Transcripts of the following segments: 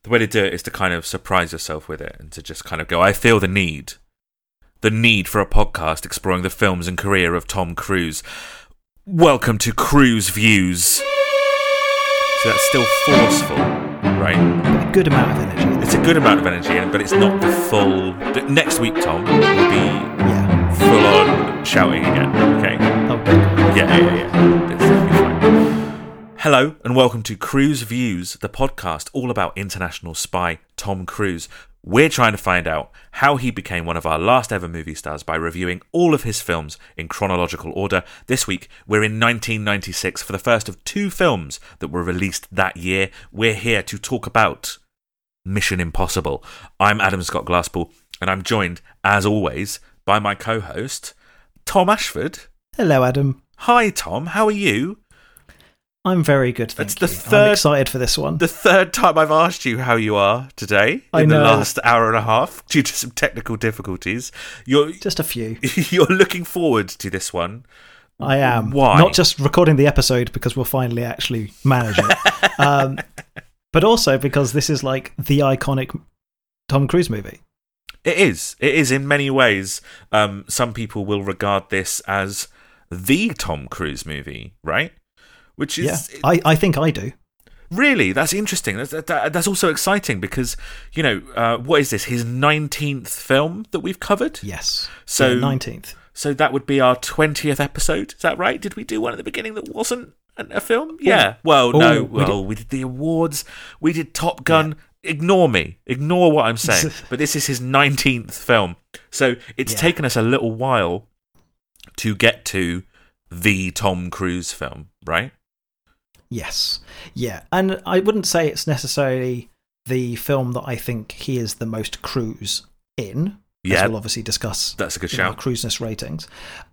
The way to do it is to kind of surprise yourself with it and to just kind of go, I feel the need for a podcast exploring the films and career of Tom Cruise. Welcome to Cruise Views. So that's still forceful, right? A good amount of energy. It's a good amount of energy, but it's not the full... Next week, Tom, will be full on shouting again, okay? Okay. Yeah. This will be fine. Hello, and welcome to Cruise Views, the podcast all about international spy Tom Cruise. We're trying to find out how he became one of our last ever movie stars by reviewing all of his films in chronological order. This week, we're in 1996 for the first of two films that were released that year. We're here to talk about Mission Impossible. I'm Adam Scott Glasspool, and I'm joined, as always, by my co-host, Tom Ashford. Hello, Adam. Hi, Tom. How are you? I'm very good, thank you. I'm excited for this one. The third time I've asked you how you are today in the last hour and a half due to some technical difficulties. Just a few. You're looking forward to this one. I am. Why? Not just recording the episode because we'll finally actually manage it, but also because this is like the iconic Tom Cruise movie. It is. It is in many ways. Some people will regard this as the Tom Cruise movie, right? Which is, I think I do. Really, that's interesting. That's also exciting because, you know, what is this? His 19th film that we've covered? Yes. So 19th. So that would be our 20th episode. Is that right? Did we do one at the beginning that wasn't a film? Yeah. Well, no. We did the awards. We did Top Gun. Yeah. Ignore me. Ignore what I'm saying. But this is his 19th film. So it's taken us a little while to get to the Tom Cruise film, right? Yes. Yeah. And I wouldn't say it's necessarily the film that I think he is the most Cruise in. As we'll obviously discuss. That's a good shout. Cruiseness ratings.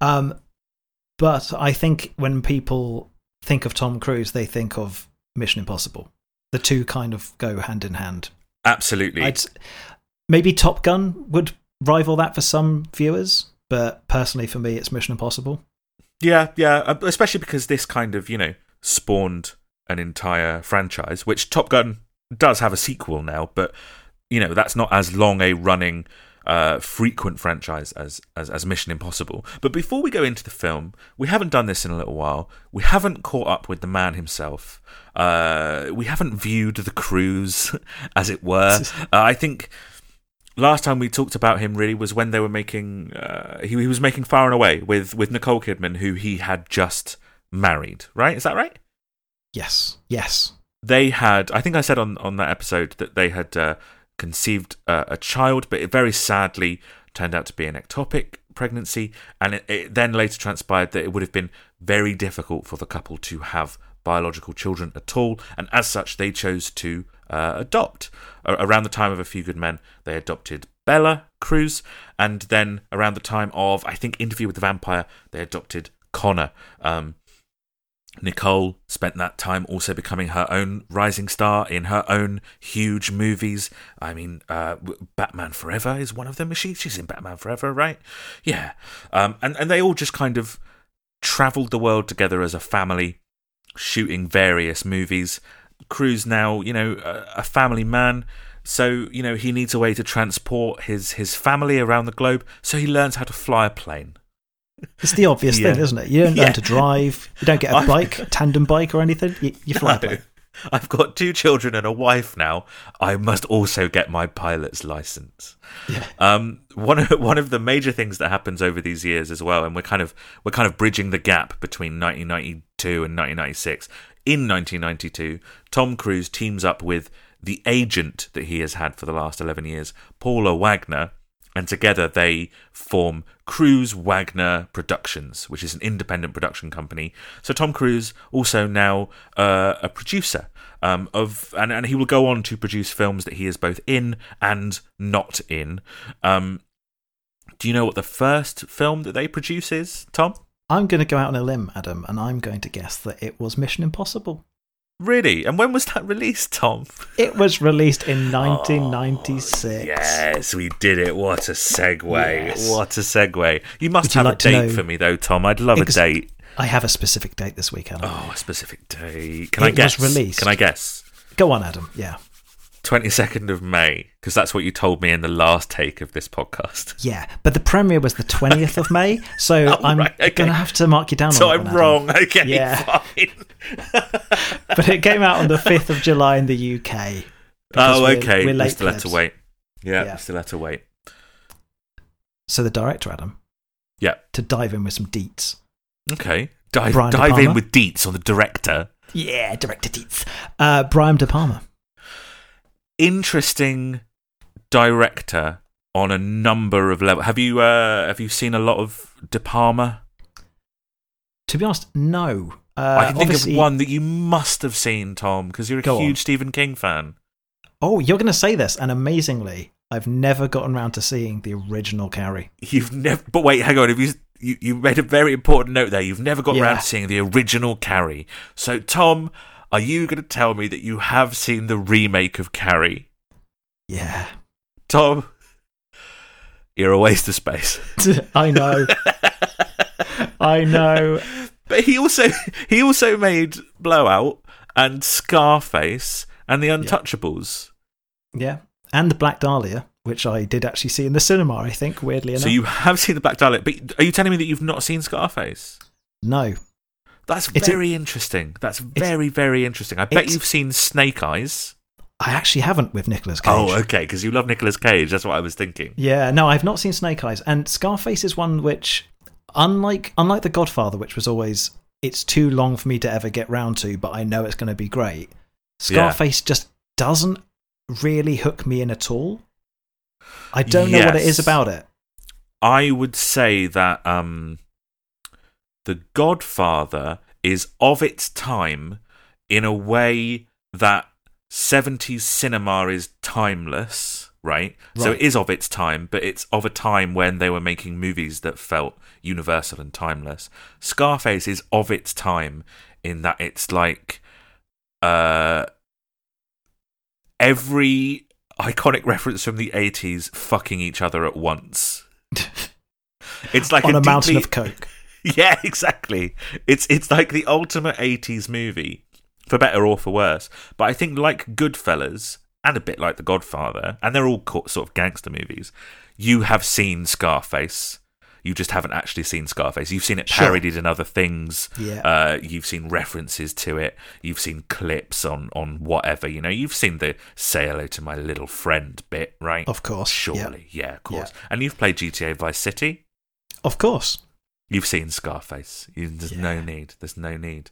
But I think when people think of Tom Cruise, they think of Mission Impossible. The two kind of go hand in hand. Absolutely. Maybe Top Gun would rival that for some viewers, but personally for me, it's Mission Impossible. Yeah. Especially because this kind of, you know, spawned an entire franchise, which Top Gun does have a sequel now, but, you know, that's not as long a running frequent franchise as Mission Impossible. But before we go into the film, we haven't done this in a little while. We haven't caught up with the man himself. We haven't viewed the cruise, as it were. I think last time we talked about him really was when they were making he was making Far and Away with Nicole Kidman, who he had just married, right? Is that right? Yes. They had, I think I said on that episode that they had conceived a child, but it very sadly turned out to be an ectopic pregnancy, and it then later transpired that it would have been very difficult for the couple to have biological children at all, and as such they chose to adopt. Around the time of A Few Good Men, they adopted Bella Cruise, and then around the time of, I think, Interview with the Vampire, they adopted Connor. Nicole spent that time also becoming her own rising star in her own huge movies. I mean, Batman Forever is one of them. She's in Batman Forever, right? Yeah. And they all just kind of travelled the world together as a family, shooting various movies. Cruise now, you know, a family man. So, you know, he needs a way to transport his family around the globe. So he learns how to fly a plane. It's the obvious thing, isn't it? You don't learn to drive. You don't get a bike, a tandem bike or anything. You fly a plane. I've got 2 children and a wife now. I must also get my pilot's license. Yeah. One of the major things that happens over these years as well, and we're kind of bridging the gap between 1992 and 1996. In 1992, Tom Cruise teams up with the agent that he has had for the last 11 years, Paula Wagner. And together they form Cruise Wagner Productions, which is an independent production company. So Tom Cruise also now a producer and he will go on to produce films that he is both in and not in. Do you know what the first film that they produce is, Tom? I'm going to go out on a limb, Adam, and I'm going to guess that it was Mission Impossible. Really? And when was that released, Tom? It was released in 1996. Yes, we did it. What a segue. Yes. What a segue. You must have like a date for me, though, Tom. I'd love a date. I have a specific date this week, Adam. Oh, a specific date. Can I guess? It was released. Can I guess? Go on, Adam. Yeah. 22nd of May, because that's what you told me in the last take of this podcast. Yeah, but the premiere was the 20th of May, so I'm going to have to mark you down so on that. So I'm wrong. Okay, yeah. Fine. But it came out on the 5th of July in the UK. Oh, okay. We're late we still had to wait. Yeah, we still had to wait. So the director, Adam. Yeah. To dive in with some deets. Okay. Dive in with deets on the director. Yeah, director deets. Brian De Palma. Interesting director on a number of levels. Have you seen a lot of De Palma? To be honest, no. I can think of one that you must have seen, Tom, because you're a huge Stephen King fan. Oh, you're going to say this, and amazingly, I've never gotten around to seeing the original Carrie. You've never... But wait, hang on. You made a very important note there. You've never got around to seeing the original Carrie. So, Tom, are you going to tell me that you have seen the remake of Carrie? Yeah. Tom, you're a waste of space. I know. I know. But he also made Blowout and Scarface and The Untouchables. Yeah. And The Black Dahlia, which I did actually see in the cinema, I think, weirdly enough. So you have seen The Black Dahlia, but are you telling me that you've not seen Scarface? No. That's very interesting. That's very, very interesting. I bet you've seen Snake Eyes. I actually haven't with Nicolas Cage. Oh, okay, because you love Nicolas Cage. That's what I was thinking. Yeah, no, I've not seen Snake Eyes. And Scarface is one which, unlike The Godfather, which was always, it's too long for me to ever get round to, but I know it's going to be great. Scarface just doesn't really hook me in at all. I don't know what it is about it. I would say that The Godfather is of its time in a way that 70s cinema is timeless, right? So it is of its time, but it's of a time when they were making movies that felt universal and timeless. Scarface is of its time in that it's like every iconic reference from the 80s fucking each other at once. It's like on a mountain of coke. Yeah, exactly. It's like the ultimate 80s movie, for better or for worse. But I think like Goodfellas, and a bit like The Godfather, and they're all sort of gangster movies, you have seen Scarface. You just haven't actually seen Scarface. You've seen it parodied in other things. Yeah. You've seen references to it. You've seen clips on whatever. You know, you've seen the "Say hello to my little friend" bit, right? Of course. Surely. Yeah, of course. Yeah. And you've played GTA Vice City. Of course. You've seen Scarface. There's no need. There's no need.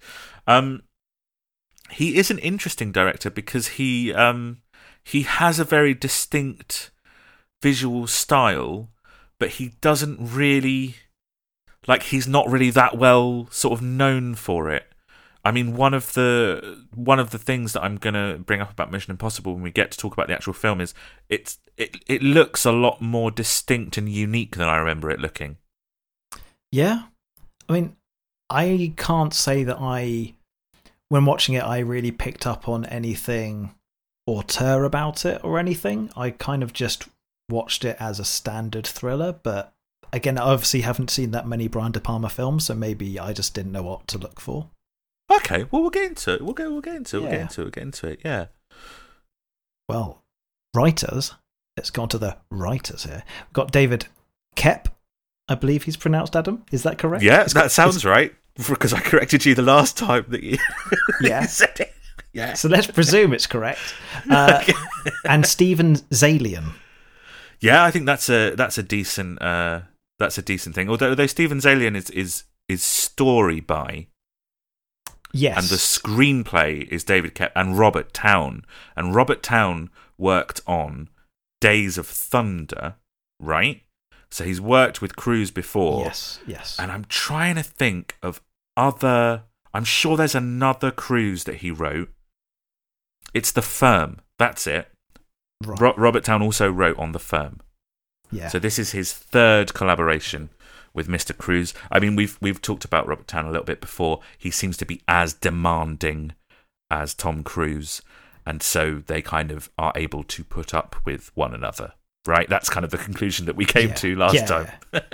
He is an interesting director because he has a very distinct visual style, but he doesn't really, like, he's not really that well sort of known for it. I mean, one of the things that I'm gonna bring up about Mission Impossible when we get to talk about the actual film is it looks a lot more distinct and unique than I remember it looking. Yeah, I mean, I can't say that when watching it, I really picked up on anything auteur about it or anything. I kind of just watched it as a standard thriller, but again, I obviously haven't seen that many Brian De Palma films, so maybe I just didn't know what to look for. Okay, well, we'll get into it. We'll get into it. Yeah. Well, writers. Let's go on to the writers here. We've got David Koepp, I believe he's pronounced, Adam. Is that correct? Yeah, that sounds right. Because I corrected you the last time that you said it. Yeah. So let's presume it's correct. And Steven Zaillian. Yeah, I think that's a decent thing. Although Steven Zaillian is story by. Yes. And the screenplay is David Koepp and Robert Towne. And Robert Towne worked on Days of Thunder, right? So he's worked with Cruise before. Yes. And I'm trying to think of other... I'm sure there's another Cruise that he wrote. It's The Firm. That's it. Right. Robert Towne also wrote on The Firm. Yeah. So this is his third collaboration with Mr. Cruise. I mean, we've talked about Robert Towne a little bit before. He seems to be as demanding as Tom Cruise, and so they kind of are able to put up with one another, right? That's kind of the conclusion that we came to last time.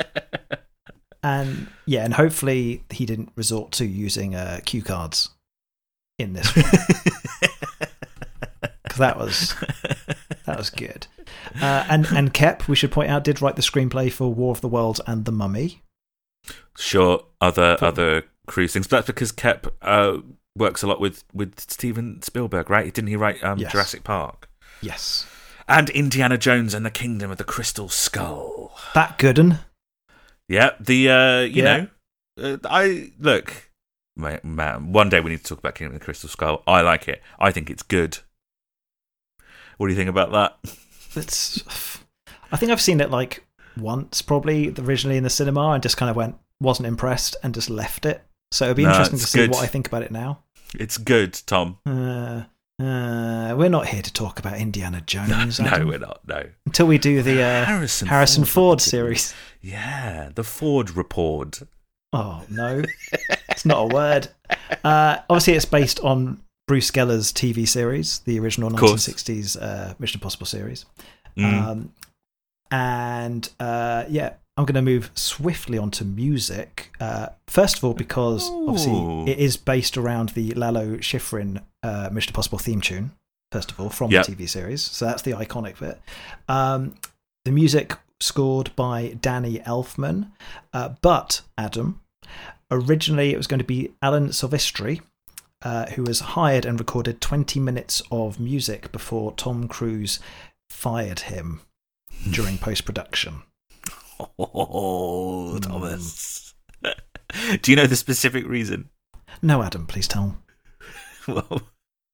And hopefully he didn't resort to using cue cards in this one. Because that was That was good. And Kep, we should point out, did write the screenplay for War of the Worlds and The Mummy. Sure, other Cruise things, but that's because Kep works a lot with Steven Spielberg, right? Didn't he write Yes. Jurassic Park? Yes. And Indiana Jones and the Kingdom of the Crystal Skull. That good un. Yeah, I look, man. One day we need to talk about Kingdom of the Crystal Skull. I like it. I think it's good. What do you think about that? I think I've seen it like once, probably originally in the cinema, and just kind of wasn't impressed, and just left it. So it'd be interesting to see good. what I think about it now. It's good, Tom. We're not here to talk about Indiana Jones. No, we're not. No, until we do the Harrison Ford series. Yeah, the Ford Report. Oh no, it's not a word. Obviously, it's based on Bruce Geller's TV series, the original 1960s Mission Impossible series. I'm going to move swiftly onto music. First of all, because obviously it is based around the Lalo Schifrin Mission Impossible theme tune, first of all, from the TV series. So that's the iconic bit. The music scored by Danny Elfman. But, Adam, originally it was going to be Alan Silvestri, who was hired and recorded 20 minutes of music before Tom Cruise fired him during post-production. Oh, Thomas. Do you know the specific reason? No, Adam, please tell. Well,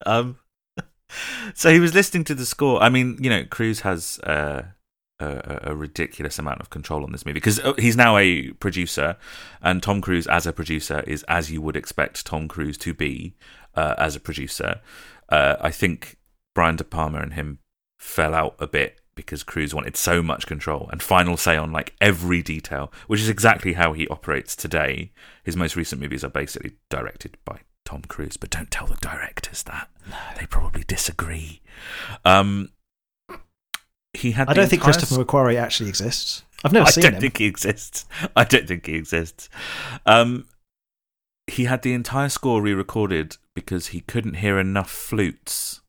so he was listening to the score. I mean, Cruise has a ridiculous amount of control on this movie because he's now a producer, and Tom Cruise as a producer is as you would expect Tom Cruise to be as a producer. I think Brian De Palma and him fell out a bit because Cruise wanted so much control and final say on like every detail, which is exactly how he operates today. His most recent movies are basically directed by Tom Cruise, but don't tell the directors that. No. They probably disagree. I don't think Christopher McQuarrie actually exists. I've never seen him. I don't think he exists. He had the entire score re-recorded because he couldn't hear enough flutes.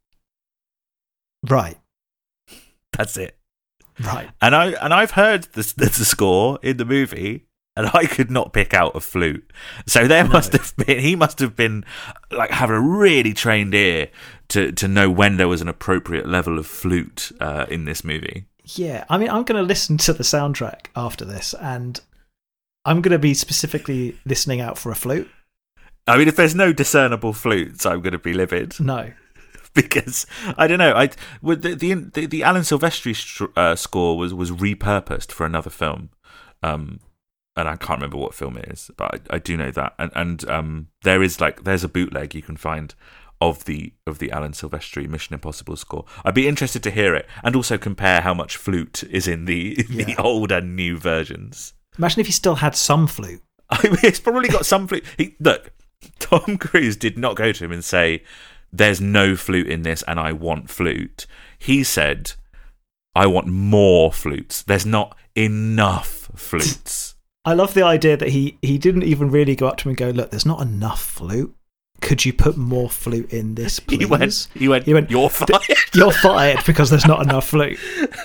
Right. That's it. Right. And I've heard the score in the movie, and I could not pick out a flute. So he must have been like having a really trained ear to know when there was an appropriate level of flute in this movie. Yeah, I mean, I'm going to listen to the soundtrack after this, and I'm going to be specifically listening out for a flute. I mean, if there's no discernible flutes, I'm going to be livid. No. Because I don't know, the Alan Silvestri score was repurposed for another film, and I can't remember what film it is, but I do know that, and there's a bootleg you can find of the Alan Silvestri Mission Impossible score. I'd be interested to hear it, and also compare how much flute is in the old and new versions. Imagine if he still had some flute. I mean, it's probably got some flute. Look, Tom Cruise did not go to him and say, there's no flute in this and I want flute. He said, I want more flutes. There's not enough flutes. I love the idea that he didn't even really go up to him and go, look, there's not enough flute. Could you put more flute in this, please? He went, you're fired. You're fired because there's not enough flute.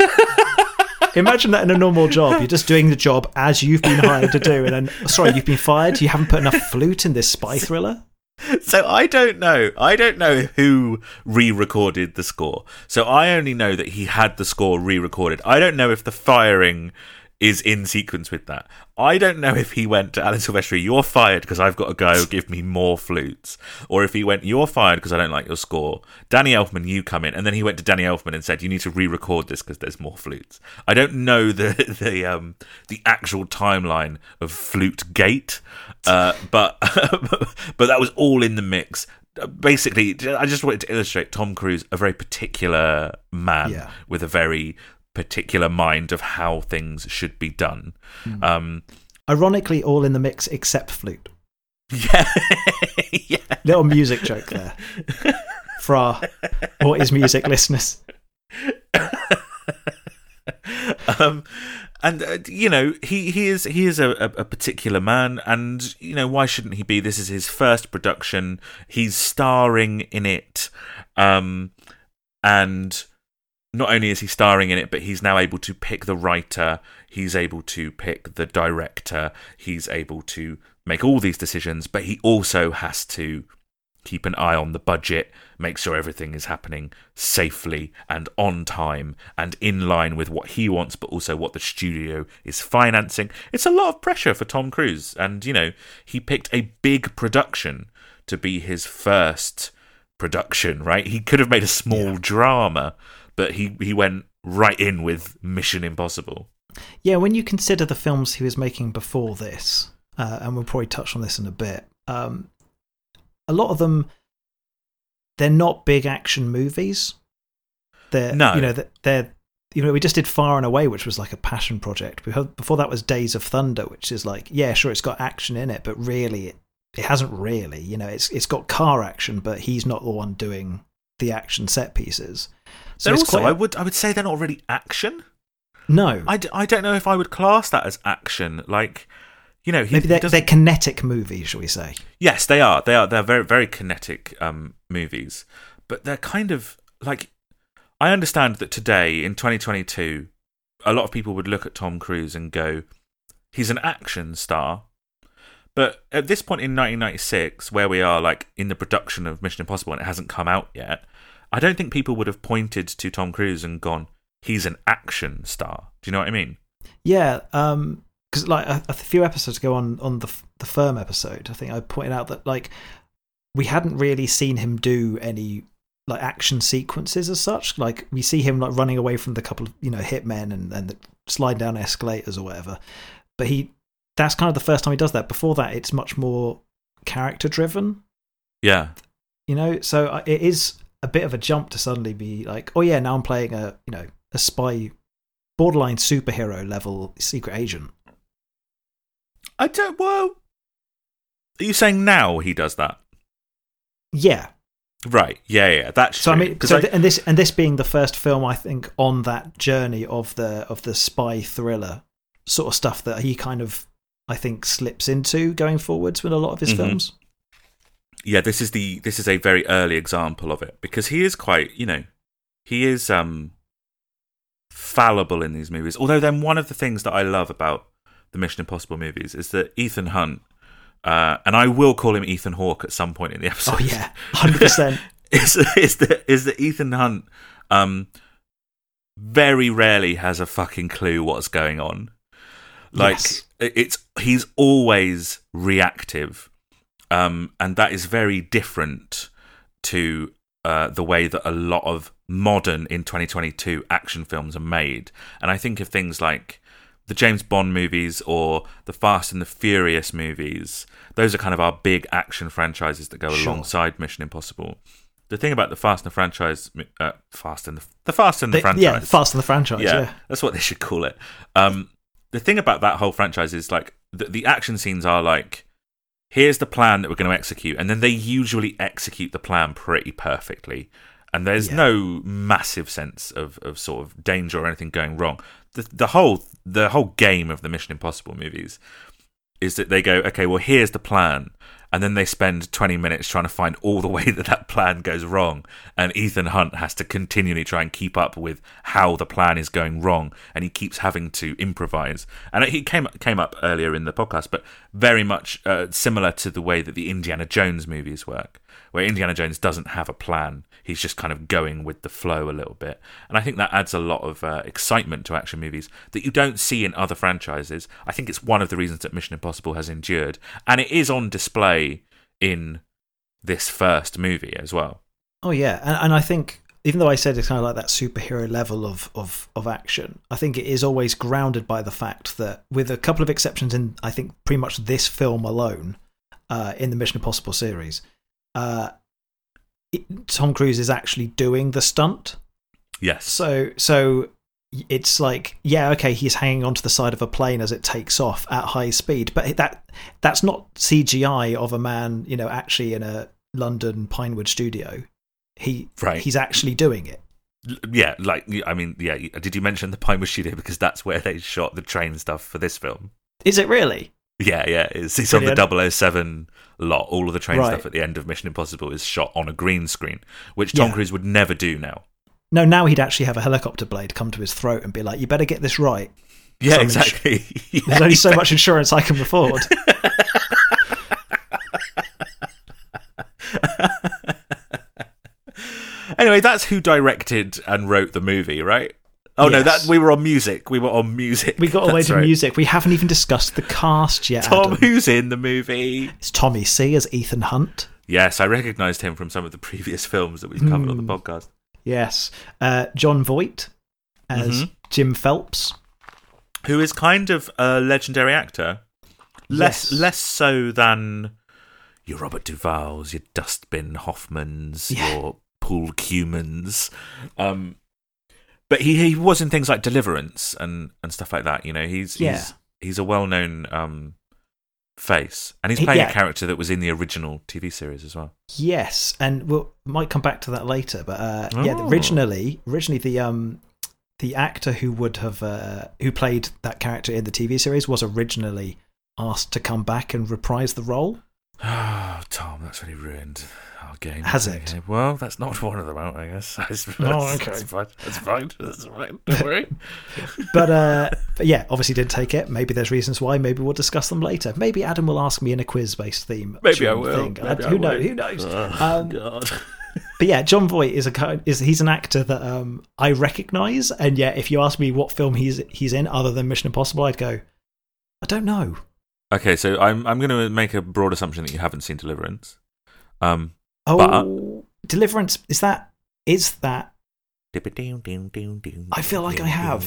Imagine that in a normal job. You're just doing the job as you've been hired to do. And then, sorry, you've been fired. You haven't put enough flute in this spy thriller. So I don't know who re-recorded the score. So I only know that he had the score re-recorded. I don't know if the firing is in sequence with that. I don't know if he went to Alan Silvestri, you're fired because I've got to go, give me more flutes. Or if he went, you're fired because I don't like your score. Danny Elfman, you come in. And then he went to Danny Elfman and said, you need to re-record this because there's more flutes. I don't know the actual timeline of Flute Gate, but that was all in the mix. Basically, I just wanted to illustrate Tom Cruise, a very particular man with a very particular mind of how things should be done. Ironically, all in the mix except flute. Yeah. Little music joke there for our What Is Music listeners. He is a particular man, and why shouldn't he be? This is his first production. He's starring in it, and not only is he starring in it, but he's now able to pick the writer, he's able to pick the director, he's able to make all these decisions, but he also has to keep an eye on the budget, make sure everything is happening safely and on time and in line with what he wants, but also what the studio is financing. It's a lot of pressure for Tom Cruise, and, you know, he picked a big production to be his first production, right? He could have made a small drama, but he went right in with Mission Impossible. Yeah, when you consider the films he was making before this, and we'll probably touch on this in a bit, a lot of them, they're not big action movies. They're, we just did Far and Away, which was like a passion project. Before that was Days of Thunder, which is like, yeah, sure, it's got action in it, but really, it hasn't really. You know, it's got car action, but he's not the one doing the action set pieces. So they're also, I would say they're not really action. No. I don't know if I would class that as action. Like, you know, maybe they're kinetic movies, shall we say? Yes, they are. They're very, very kinetic movies. But they're kind of like, I understand that today in 2022, a lot of people would look at Tom Cruise and go, he's an action star. But at this point in 1996, where we are like in the production of Mission Impossible and it hasn't come out yet, I don't think people would have pointed to Tom Cruise and gone, he's an action star. Do you know what I mean? Yeah, because like a few episodes ago on the Firm episode, I think I pointed out that like we hadn't really seen him do any like action sequences as such. Like we see him like running away from the couple of, you know, hitmen and slide down escalators or whatever. But that's kind of the first time he does that. Before that, it's much more character driven. Yeah, you know, so it is a bit of a jump to suddenly be like, oh yeah, now I'm playing a spy, borderline superhero level secret agent. Well, are you saying now he does that? Yeah. Right. Yeah. That's so. True. I mean, and this being the first film, I think, on that journey of the spy thriller sort of stuff that he kind of, I think, slips into going forwards with a lot of his films. Yeah, this is a very early example of it, because he is quite, you know, he is fallible in these movies. Although then one of the things that I love about the Mission Impossible movies is that Ethan Hunt, and I will call him Ethan Hawke at some point in the episode. Oh yeah, 100%. is that Ethan Hunt very rarely has a fucking clue what's going on. Like, yes. He's always reactive. And that is very different to the way that a lot of modern, in 2022, action films are made. And I think of things like the James Bond movies or the Fast and the Furious movies. Those are kind of our big action franchises that go alongside Mission Impossible. The thing about the Fast and the franchise, the Fast and the franchise. Yeah, Fast and the franchise, yeah. That's what they should call it. The thing about that whole franchise is like the action scenes are like, here's the plan that we're going to execute, and then they usually execute the plan pretty perfectly, and there's no massive sense of sort of danger or anything going wrong. The whole game of the Mission Impossible movies is that they go, okay, well, here's the plan, and then they spend 20 minutes trying to find all the way that plan goes wrong, and Ethan Hunt has to continually try and keep up with how the plan is going wrong, and he keeps having to improvise. And he came up earlier in the podcast, but very much similar to the way that the Indiana Jones movies work, where Indiana Jones doesn't have a plan. He's just kind of going with the flow a little bit. And I think that adds a lot of excitement to action movies that you don't see in other franchises. I think it's one of the reasons that Mission Impossible has endured. And it is on display in this first movie as well. Oh, yeah. And I think, even though I said it's kind of like that superhero level of action, I think it is always grounded by the fact that, with a couple of exceptions in, I think, pretty much this film alone, in the Mission Impossible series, Tom Cruise is actually doing the stunt. Yes. So it's like, yeah, okay, he's hanging onto the side of a plane as it takes off at high speed, but that's not CGI of a man, you know, actually in a London Pinewood studio. He's actually doing it. Yeah, like, I mean, yeah. Did you mention the Pinewood studio, because that's where they shot the train stuff for this film? Is it really? Yeah, it's on the 007 lot. All of the train stuff at the end of Mission Impossible is shot on a green screen, which Tom Cruise would never do now. No, now he'd actually have a helicopter blade come to his throat and be like, "You better get this right." Yeah, exactly. There's only so much insurance I can afford. Anyway, that's who directed and wrote the movie, right? Oh, Yes. no, we were on music. We were on music. We got all the way That's to right. music. We haven't even discussed the cast yet, Tom, Adam. who's in the movie? It's Tommy C as Ethan Hunt. Yes, I recognised him from some of the previous films that we've covered on the podcast. Yes. John Voight as Jim Phelps. Who is kind of a legendary actor. Less Yes. so than your Robert Duvall's, your Dustbin Hoffmans, your Paul Cumans. But he was in things like Deliverance and stuff like that. You know, he's a well-known face, and he's playing a character that was in the original TV series as well. Yes, and we might come back to that later. But originally the actor who would have who played that character in the TV series was originally asked to come back and reprise the role. Oh, Tom, that's really ruined our game. Has it? Well, that's not one of them out, I guess. Okay. That's fine. Don't worry. But yeah, obviously didn't take it. Maybe there's reasons why. Maybe we'll discuss them later. Maybe Adam will ask me in a quiz-based theme. Maybe I will. Who knows? Oh, God. But yeah, John Voight he's an actor that I recognise, and yet if you ask me what film he's in other than Mission Impossible, I'd go, I don't know. Okay, so I'm going to make a broad assumption that you haven't seen Deliverance. Deliverance, is that I feel like I have.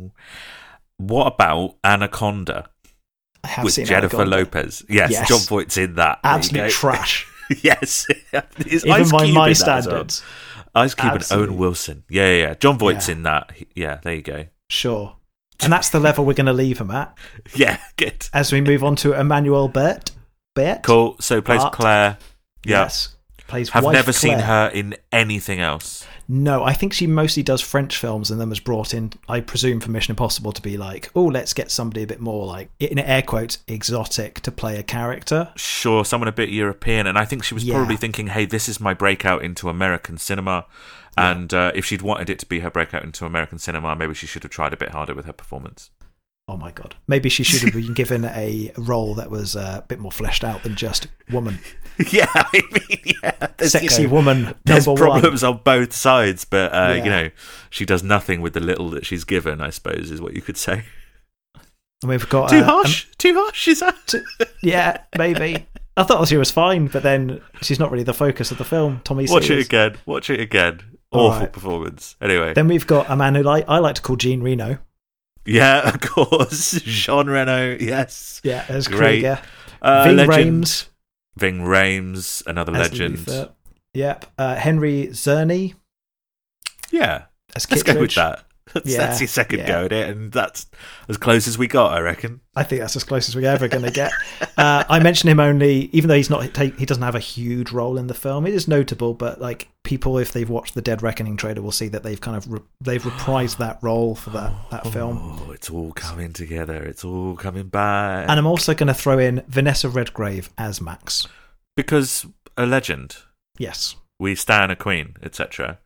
What about Anaconda? I have with seen Jennifer Anaconda. Lopez. Yes, John Voight's in that. Absolute trash. Yes. Even by my standards. Ice Cube and Owen Wilson. Yeah. John Voight's in that. Yeah, there you go. Sure. And that's the level we're going to leave him at. Yeah, good. As we move on to Emmanuel Bert. Cool. So plays Claire. Yeah. Yes. Plays Have wife never Claire. seen her in anything else. No, I think she mostly does French films and then was brought in, I presume, for Mission Impossible to be like, oh, let's get somebody a bit more, like, in air quotes, exotic to play a character. Sure, someone a bit European. And I think she was probably thinking, hey, this is my breakout into American cinema. Yeah. And if she'd wanted it to be her breakout into American cinema, maybe she should have tried a bit harder with her performance. Oh my God. Maybe she should have been given a role that was a bit more fleshed out than just woman. Yeah, I mean, yeah. Sexy woman, there's number problems one. on both sides, but, you know, she does nothing with the little that she's given, I suppose, is what you could say. And we've got... Too harsh, is that? Yeah, maybe. I thought she was fine, but then she's not really the focus of the film. Tommy Watch it again. Awful performance. Anyway. Then we've got a man who I like to call Jean Reno. Yeah, of course. Jean Reno, yes. Yeah, as great. Krieger. Ving Rhames. Ving Rhames, another legend. Luther. Yep. Henry Czerny. Yeah. As Let's Kittredge. go with that. That's your second go at it, and that's as close as we got, I reckon. I think that's as close as we're ever going to get. I mention him only, even though he doesn't have a huge role in the film. It is notable, but like people, if they've watched the Dead Reckoning trailer, will see that they've kind of they've reprised that role for that film. Oh, it's all coming together. It's all coming back. And I'm also going to throw in Vanessa Redgrave as Max, because a legend. Yes, we stan a queen, etc.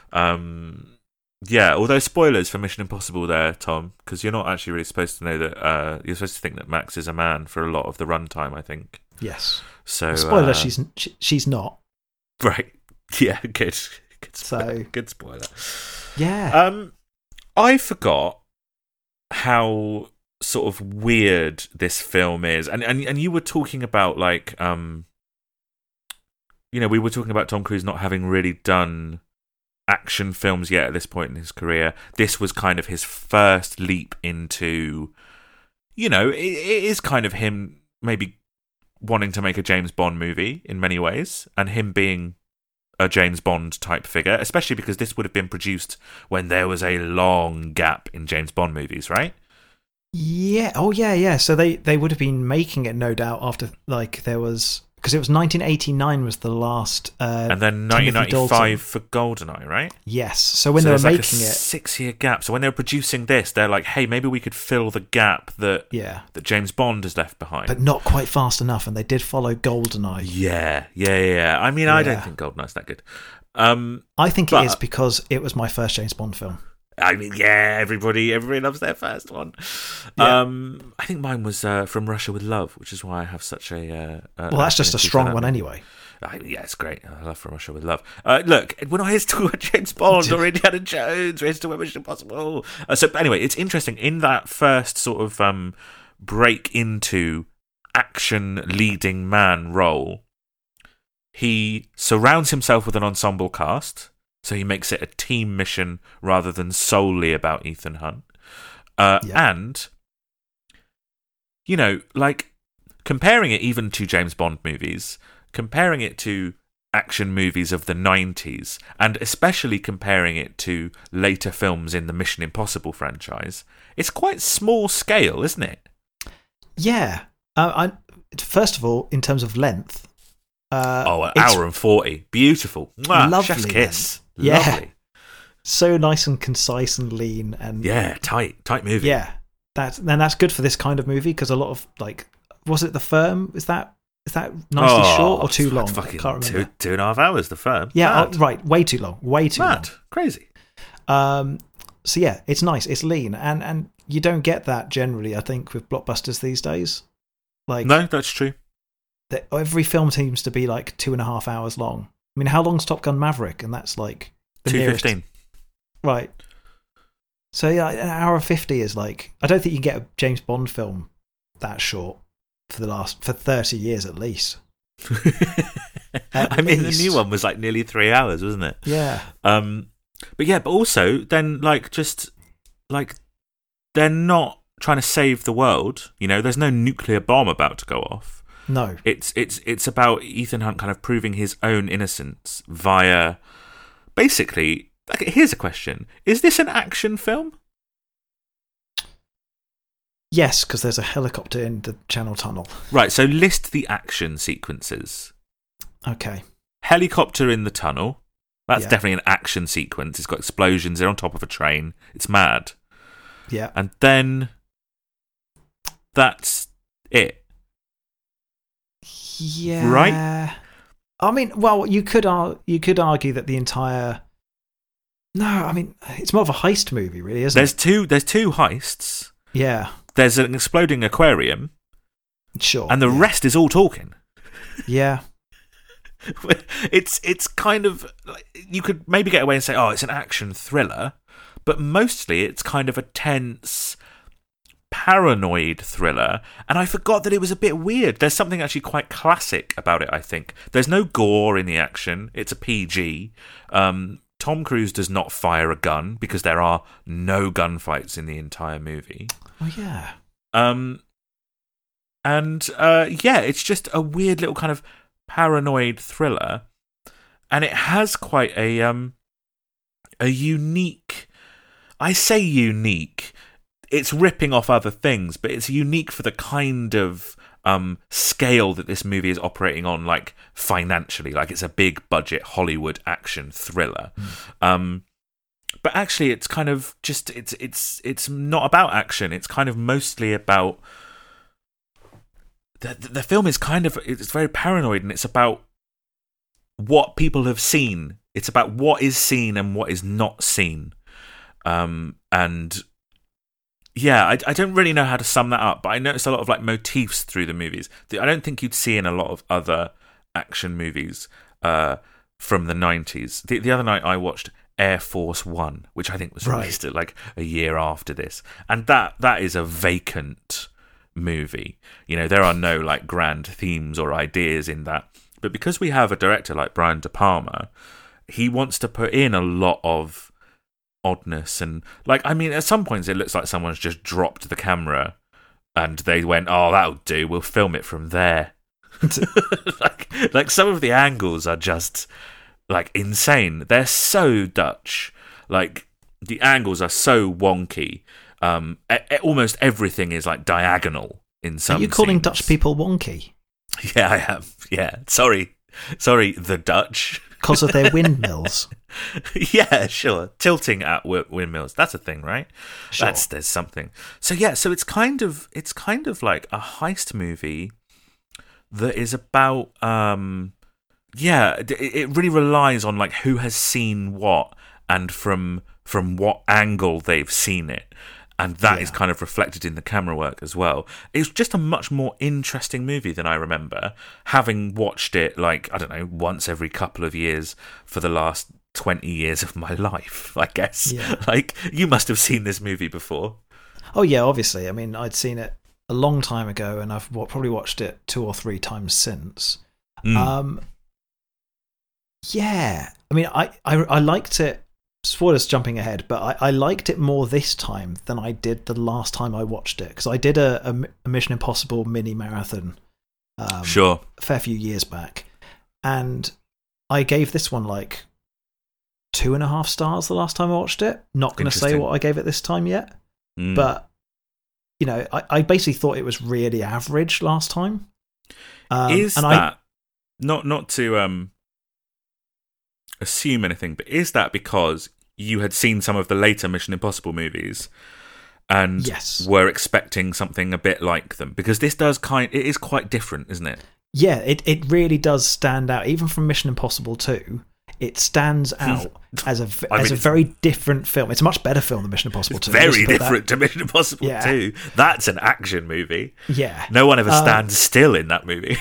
Yeah, although spoilers for Mission Impossible there, Tom, because you're not actually really supposed to know that. You're supposed to think that Max is a man for a lot of the runtime, I think. Yes. So spoiler, she's not. Right. Yeah. Good. Good spoiler. Yeah. I forgot how sort of weird this film is, and you were talking about like we were talking about Tom Cruise not having really done action films yet at this point in his career. This was kind of his first leap into, it is kind of him maybe wanting to make a James Bond movie in many ways, and him being a James Bond type figure, especially because this would have been produced when there was a long gap in James Bond movies, right? Yeah. Oh, yeah. So they would have been making it, no doubt, after like there was... Because it was 1989 was the last... and then 1995 for GoldenEye, right? Yes. So when they were making it... 6-year gap. So when they were producing this, they're like, hey, maybe we could fill the gap that James Bond has left behind. But not quite fast enough, and they did follow GoldenEye. Yeah. I mean, I don't think GoldenEye's that good. I think it is because it was my first James Bond film. I mean, yeah, everybody loves their first one. Yeah. I think mine was From Russia with Love, which is why I have such a well, that's just a strong one anyway. Yeah, it's great. I love From Russia with Love. Look, we're not here to talk about James Bond or Indiana Jones. We're here to talk about Mission Impossible. So anyway, it's interesting. In that first sort of break into action leading man role, he surrounds himself with an ensemble cast. So he makes it a team mission rather than solely about Ethan Hunt. And, you know, like, comparing it even to James Bond movies, comparing it to action movies of the 90s, and especially comparing it to later films in the Mission Impossible franchise, it's quite small scale, isn't it? Yeah. First of all, in terms of length... an hour and 40. Beautiful. Mwah, lovely chef's kiss. Yeah. Lovely. So nice and concise and lean. And yeah, tight movie. Yeah. That's good for this kind of movie because a lot of, like... Was it The Firm? Is that nicely short or too long? I can't remember. 2.5 hours, The Firm. Yeah, right. Way too long. Way too long. Crazy. So yeah, it's nice. It's lean. And you don't get that generally, I think, with blockbusters these days. Like, no, that's true. Every film seems to be like 2.5 hours long. I mean, how long's Top Gun Maverick? And that's like 2:15. Right. So yeah, an hour and 50 is like... I don't think you can get a James Bond film that short for 30 years at least. I mean, the new one was like nearly 3 hours, wasn't it? Yeah. But also then like just like they're not trying to save the world. You know, there's no nuclear bomb about to go off. No. It's about Ethan Hunt kind of proving his own innocence via basically. Okay, here's a question: is this an action film? Yes, because there's a helicopter in the Channel Tunnel. Right, so list the action sequences. Okay. Helicopter in the tunnel. That's Yeah. definitely an action sequence. It's got explosions. They're on top of a train. It's mad. Yeah. And then that's it. Yeah. Right? I mean, well, you could argue that the entire... No, I mean, it's more of a heist movie, really, isn't it? There's two heists. Yeah. There's an exploding aquarium. Sure. And the rest is all talking. Yeah. It's kind of... You could maybe get away and say, oh, it's an action thriller. But mostly it's kind of a tense, paranoid thriller. And I forgot that it was a bit weird. There's something actually quite classic about it, I think. There's no gore in the action. It's a PG. Tom Cruise does not fire a gun because there are no gunfights in the entire movie. Oh, yeah. It's just a weird little kind of paranoid thriller. And it has quite a unique... I say unique. It's ripping off other things, but it's unique for the kind of scale that this movie is operating on, like financially. Like it's a big budget Hollywood action thriller. But actually, it's kind of just it's not about action. It's kind of mostly about the film is kind of it's very paranoid, and it's about what people have seen. It's about what is seen and what is not seen. And yeah, I don't really know how to sum that up, but I noticed a lot of like motifs through the movies that I don't think you'd see in a lot of other action movies from the 90s. The other night I watched Air Force One, which I think was released at like a year after this, and that is a vacant movie. You know, there are no like grand themes or ideas in that, but because we have a director like Brian De Palma, he wants to put in a lot of oddness, and like, I mean, at some points it looks like someone's just dropped the camera and they went, oh, that'll do, we'll film it from there. like some of the angles are just like insane. They're so Dutch. Like the angles are so wonky. Almost everything is like diagonal in some. Are you calling scenes. Dutch people wonky? Yeah, I am. Yeah, sorry, the Dutch. Because of their windmills. Yeah, sure. Tilting at windmills. That's a thing, right? Sure. There's something. So yeah, so it's kind of like a heist movie that is about yeah, it really relies on like who has seen what and from what angle they've seen it. And that is kind of reflected in the camera work as well. It's just a much more interesting movie than I remember, having watched it, like, I don't know, once every couple of years for the last 20 years of my life, I guess. Yeah. Like, you must have seen this movie before. Oh, yeah, obviously. I mean, I'd seen it a long time ago, and I've probably watched it 2 or 3 times since. Yeah. I mean, I liked it. Spoilers jumping ahead, but I liked it more this time than I did the last time I watched it, because I did a Mission Impossible mini marathon a fair few years back, and I gave this one like 2.5 stars the last time I watched it. Not going to say what I gave it this time yet, but you know, I basically thought it was really average last time. Not to assume anything, but is that because you had seen some of the later Mission Impossible movies and were expecting something a bit like them? Because this it is quite different, isn't it? Yeah, it really does stand out. Even from Mission Impossible 2, it stands out as a very different film. It's a much better film than Mission Impossible 2. Very different to Mission Impossible 2. That's an action movie. Yeah. No one ever stands still in that movie.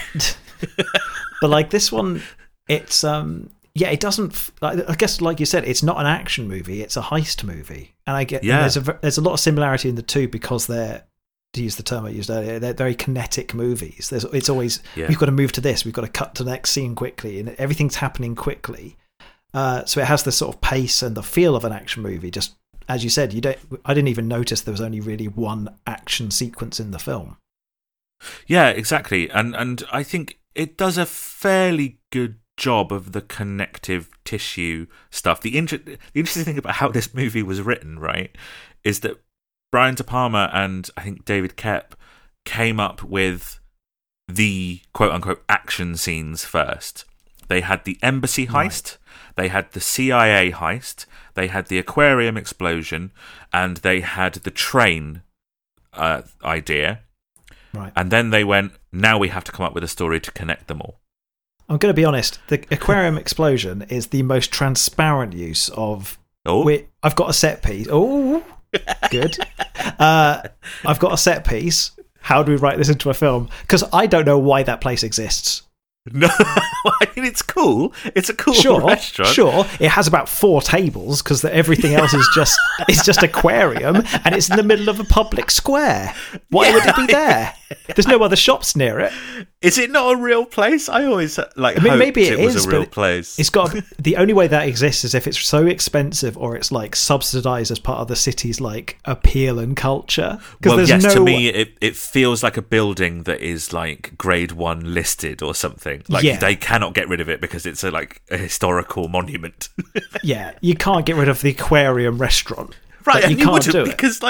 But like this one, it's yeah, it doesn't. I guess, like you said, it's not an action movie; it's a heist movie. And I get there's a lot of similarity in the two because they're, to use the term I used earlier, they're very kinetic movies. It's always we've got to move to this, we've got to cut to the next scene quickly, and everything's happening quickly. So it has this sort of pace and the feel of an action movie. Just as you said, I didn't even notice there was only really one action sequence in the film. Yeah, exactly, and I think it does a fairly good job of the connective tissue stuff. The interesting thing about how this movie was written, right, is that Brian De Palma and I think David Koepp came up with the quote-unquote action scenes first. They had the embassy heist, they had the CIA heist, they had the aquarium explosion, and they had the train idea. Right. And then they went, now we have to come up with a story to connect them all. I'm going to be honest, the aquarium explosion is the most transparent use of... I've got a set piece. Oh, good. I've got a set piece. How do we write this into a film? Because I don't know why that place exists. No, I mean, it's cool. It's a cool restaurant. Sure, it has about 4 tables because everything else is just aquarium, and it's in the middle of a public square. Why would it be there? There's no other shops near it. Is it not a real place? I always maybe it was is, a real place. It's got the only way that exists is if it's so expensive or it's like subsidized as part of the city's like appeal and culture. Well, yes, to me it feels like a building that is like grade 1 listed or something. Like they cannot get rid of it because it's a historical monument. Yeah, you can't get rid of the aquarium restaurant. Right, and you can't do it because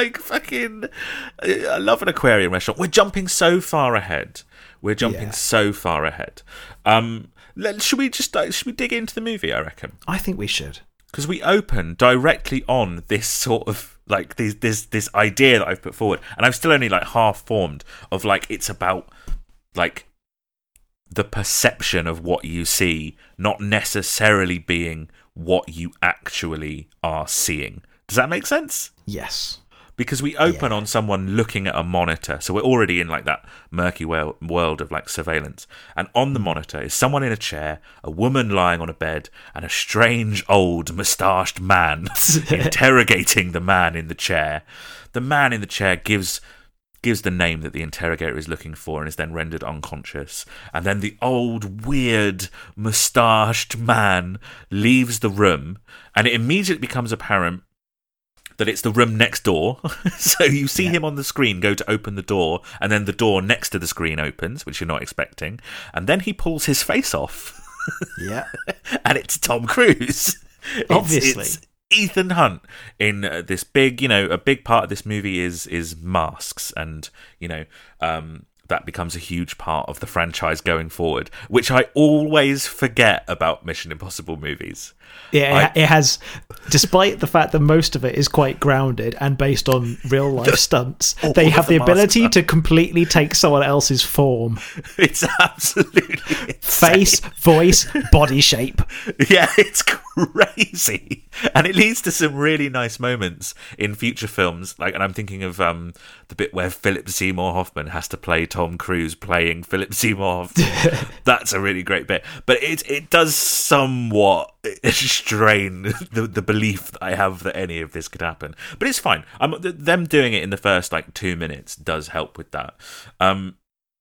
I love an aquarium restaurant. We're jumping so far ahead. So far ahead. Should we dig into the movie? I reckon. I think we should, because we open directly on this sort of like this idea that I've put forward, and I'm still only like half formed of like it's about like the perception of what you see, not necessarily being what you actually are seeing. Does that make sense? Yes. Because we open on someone looking at a monitor, so we're already in like that murky world of like surveillance. And on the monitor is someone in a chair, a woman lying on a bed, and a strange old moustached man interrogating the man in the chair. The man in the chair gives the name that the interrogator is looking for and is then rendered unconscious. And then the old, weird, moustached man leaves the room, and it immediately becomes apparent that it's the room next door. So you see him on the screen go to open the door, and then the door next to the screen opens, which you're not expecting, and then he pulls his face off. Yeah. And it's Tom Cruise. Obviously. It's Ethan Hunt in this big, a big part of this movie is masks and, that becomes a huge part of the franchise going forward, which I always forget about Mission Impossible movies. Yeah, it has, despite the fact that most of it is quite grounded and based on real life stunts, they have the ability to completely take someone else's form. It's absolutely insane. Face, voice, body shape. Yeah, it's crazy. And it leads to some really nice moments in future films. Like, and I'm thinking of the bit where Philip Seymour Hoffman has to play Tom Cruise playing Philip Seymour Hoffman. That's a really great bit. But it does somewhat strain the belief that I have that any of this could happen. But it's fine. Them doing it in the first 2 minutes does help with that. And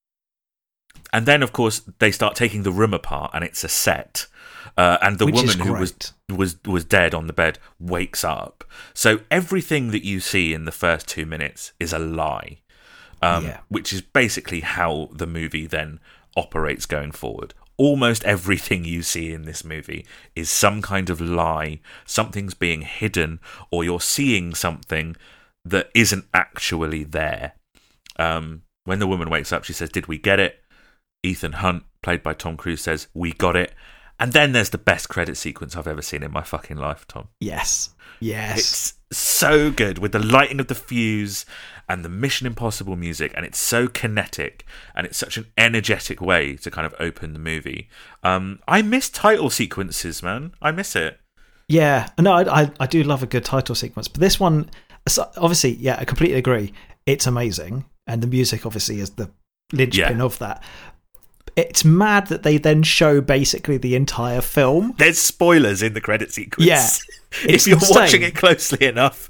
then, of course, they start taking the room apart, and it's a set. And the woman who was dead on the bed wakes up. So everything that you see in the first 2 minutes is a lie, which is basically how the movie then operates going forward. Almost everything you see in this movie is some kind of lie. Something's being hidden, or you're seeing something that isn't actually there. When the woman wakes up, she says, "Did we get it?" Ethan Hunt, played by Tom Cruise, says, "We got it." And then there's the best credit sequence I've ever seen in my fucking life, Tom. Yes. It's so good, with the lighting of the fuse and the Mission Impossible music, and it's so kinetic, and it's such an energetic way to kind of open the movie. I miss title sequences, man. I miss it. Yeah. No, I do love a good title sequence. But this one, obviously, yeah, I completely agree. It's amazing. And the music, obviously, is the linchpin of that. It's mad that they then show basically the entire film. There's spoilers in the credit sequence. Yeah. If you're watching it closely enough,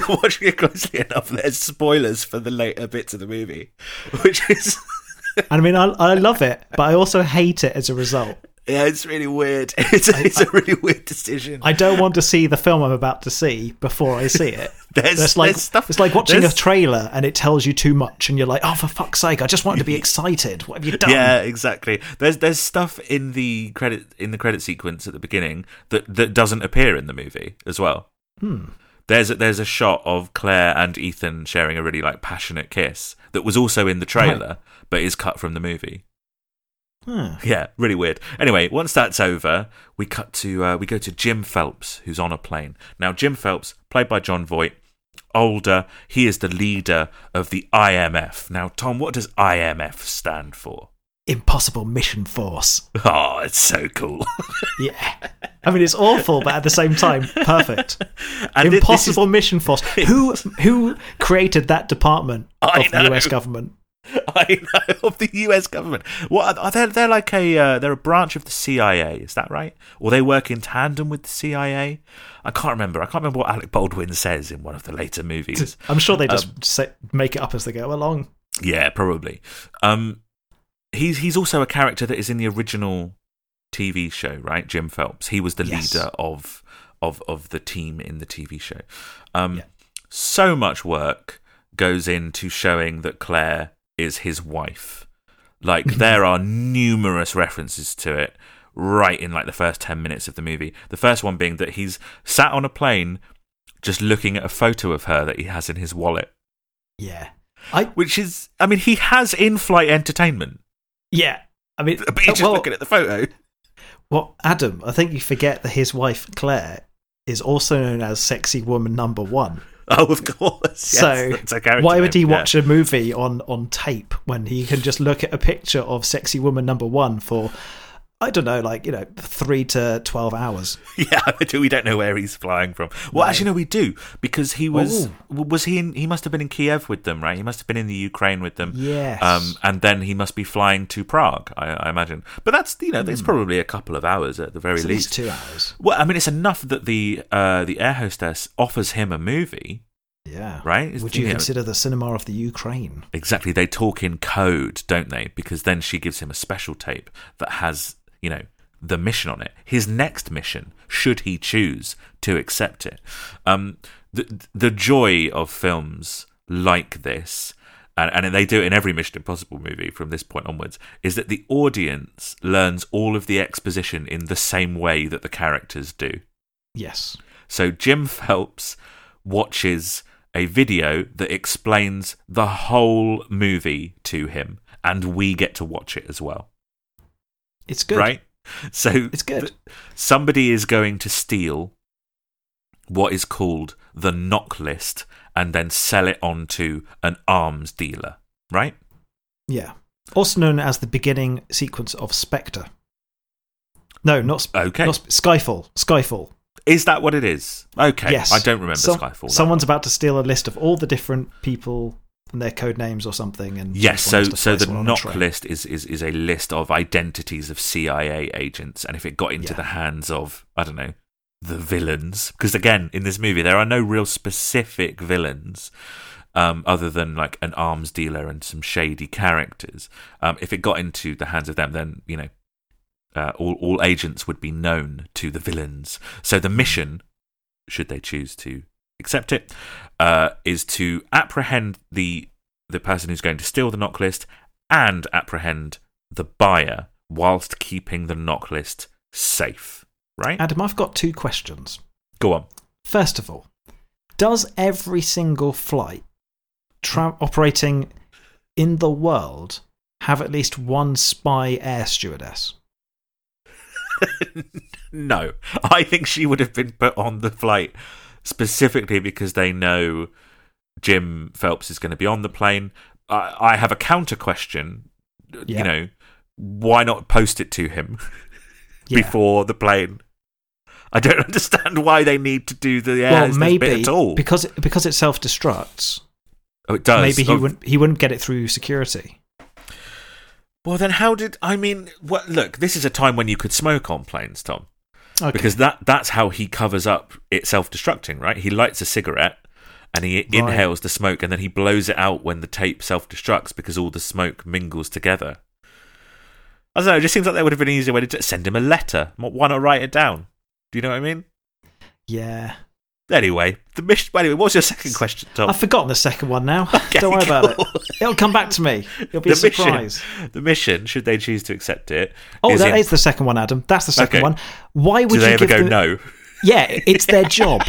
there's spoilers for the later bits of the movie, which is... I mean, I love it, but I also hate it as a result. Yeah, it's really weird. It's a really weird decision. I don't want to see the film I'm about to see before I see it. There's stuff. It's like watching a trailer and it tells you too much, and you're like, "Oh, for fuck's sake! I just wanted to be excited. What have you done?" Yeah, exactly. There's stuff in the credit sequence at the beginning that doesn't appear in the movie as well. There's a shot of Claire and Ethan sharing a really passionate kiss that was also in the trailer, but is cut from the movie. Yeah, really weird. Anyway, once that's over, we go to Jim Phelps, who's on a plane. Now, Jim Phelps, played by Jon Voight, older, he is the leader of the IMF. Now, Tom, what does IMF stand for? Impossible Mission Force. Oh, it's so cool. Yeah. I mean, it's awful, but at the same time, perfect. And Impossible Mission Force. Who created that department of the US government? I know, of the US government. What are they? They're like they're a branch of the CIA. Is that right? Or they work in tandem with the CIA? I can't remember what Alec Baldwin says in one of the later movies. I'm sure they just make it up as they go along. Yeah, probably. He's also a character that is in the original TV show, right? Jim Phelps. He was the leader of the team in the TV show. So much work goes into showing that Claire is his wife. There are numerous references to it right in the first 10 minutes of the movie. The first one being that he's sat on a plane just looking at a photo of her that he has in his wallet. Yeah. Which is, I mean, he has in-flight entertainment. Yeah. I mean, but he's just looking at the photo. Well, Adam, I think you forget that his wife Claire is also known as Sexy Woman Number 1. Oh, of course. So why would he watch a movie on tape when he can just look at a picture of Sexy Woman Number 1 for, I don't know, 3 to 12 hours? Yeah, we don't know where he's flying from. Well, actually, no, we do, because he was he must have been in Kiev with them, right? He must have been in the Ukraine with them. Yes. And then he must be flying to Prague, I imagine. But that's, it's probably a couple of hours at the very least. 2 hours. Well, I mean, it's enough that the air hostess offers him a movie. Yeah. Right? Would you consider the cinema of the Ukraine? Exactly. They talk in code, don't they? Because then she gives him a special tape that has, the mission on it. His next mission, should he choose to accept it. The joy of films like this, and they do it in every Mission Impossible movie from this point onwards, is that the audience learns all of the exposition in the same way that the characters do. Yes. So Jim Phelps watches a video that explains the whole movie to him, and we get to watch it as well. It's good. Right? So it's good. Somebody is going to steal what is called the knock list and then sell it on to an arms dealer, right? Yeah. Also known as the beginning sequence of Spectre. No, not Skyfall. Skyfall. Is that what it is? Okay. Yes. I don't remember Skyfall. Someone's about to steal a list of all the different people and their code names or something. And yes, so the knock list is a list of identities of CIA agents, and if it got into the hands of, I don't know, the villains, because again, in this movie, there are no real specific villains other than like an arms dealer and some shady characters. If it got into the hands of them, then, you know, all agents would be known to the villains. So the mission, should they choose to accept it, is to apprehend the person who's going to steal the knock list and apprehend the buyer whilst keeping the knock list safe. Right? Adam, I've got 2 questions. Go on. First of all, does every single flight operating in the world have at least one spy air stewardess? No. I think she would have been put on the flight specifically because they know Jim Phelps is going to be on the plane. I have a counter question. Yeah. You know, why not post it to him before the plane? I don't understand why they need to do the air bit at all. Because it self-destructs. Oh, it does. Maybe he wouldn't get it through security. Well, then look, this is a time when you could smoke on planes, Tom. Okay. Because that's how he covers up it self-destructing, right? He lights a cigarette and he inhales the smoke and then he blows it out when the tape self-destructs because all the smoke mingles together. I don't know, it just seems like there would have been an easier way to send him a letter. Why not write it down? Do you know what I mean? Yeah. Anyway, what was your second question, Tom? I've forgotten the second one now. Okay, don't worry about it. It'll come back to me. It'll be a surprise. The mission, should they choose to accept it... that is the second one, Adam. That's the second one. Why would you ever go no? Yeah, it's their job.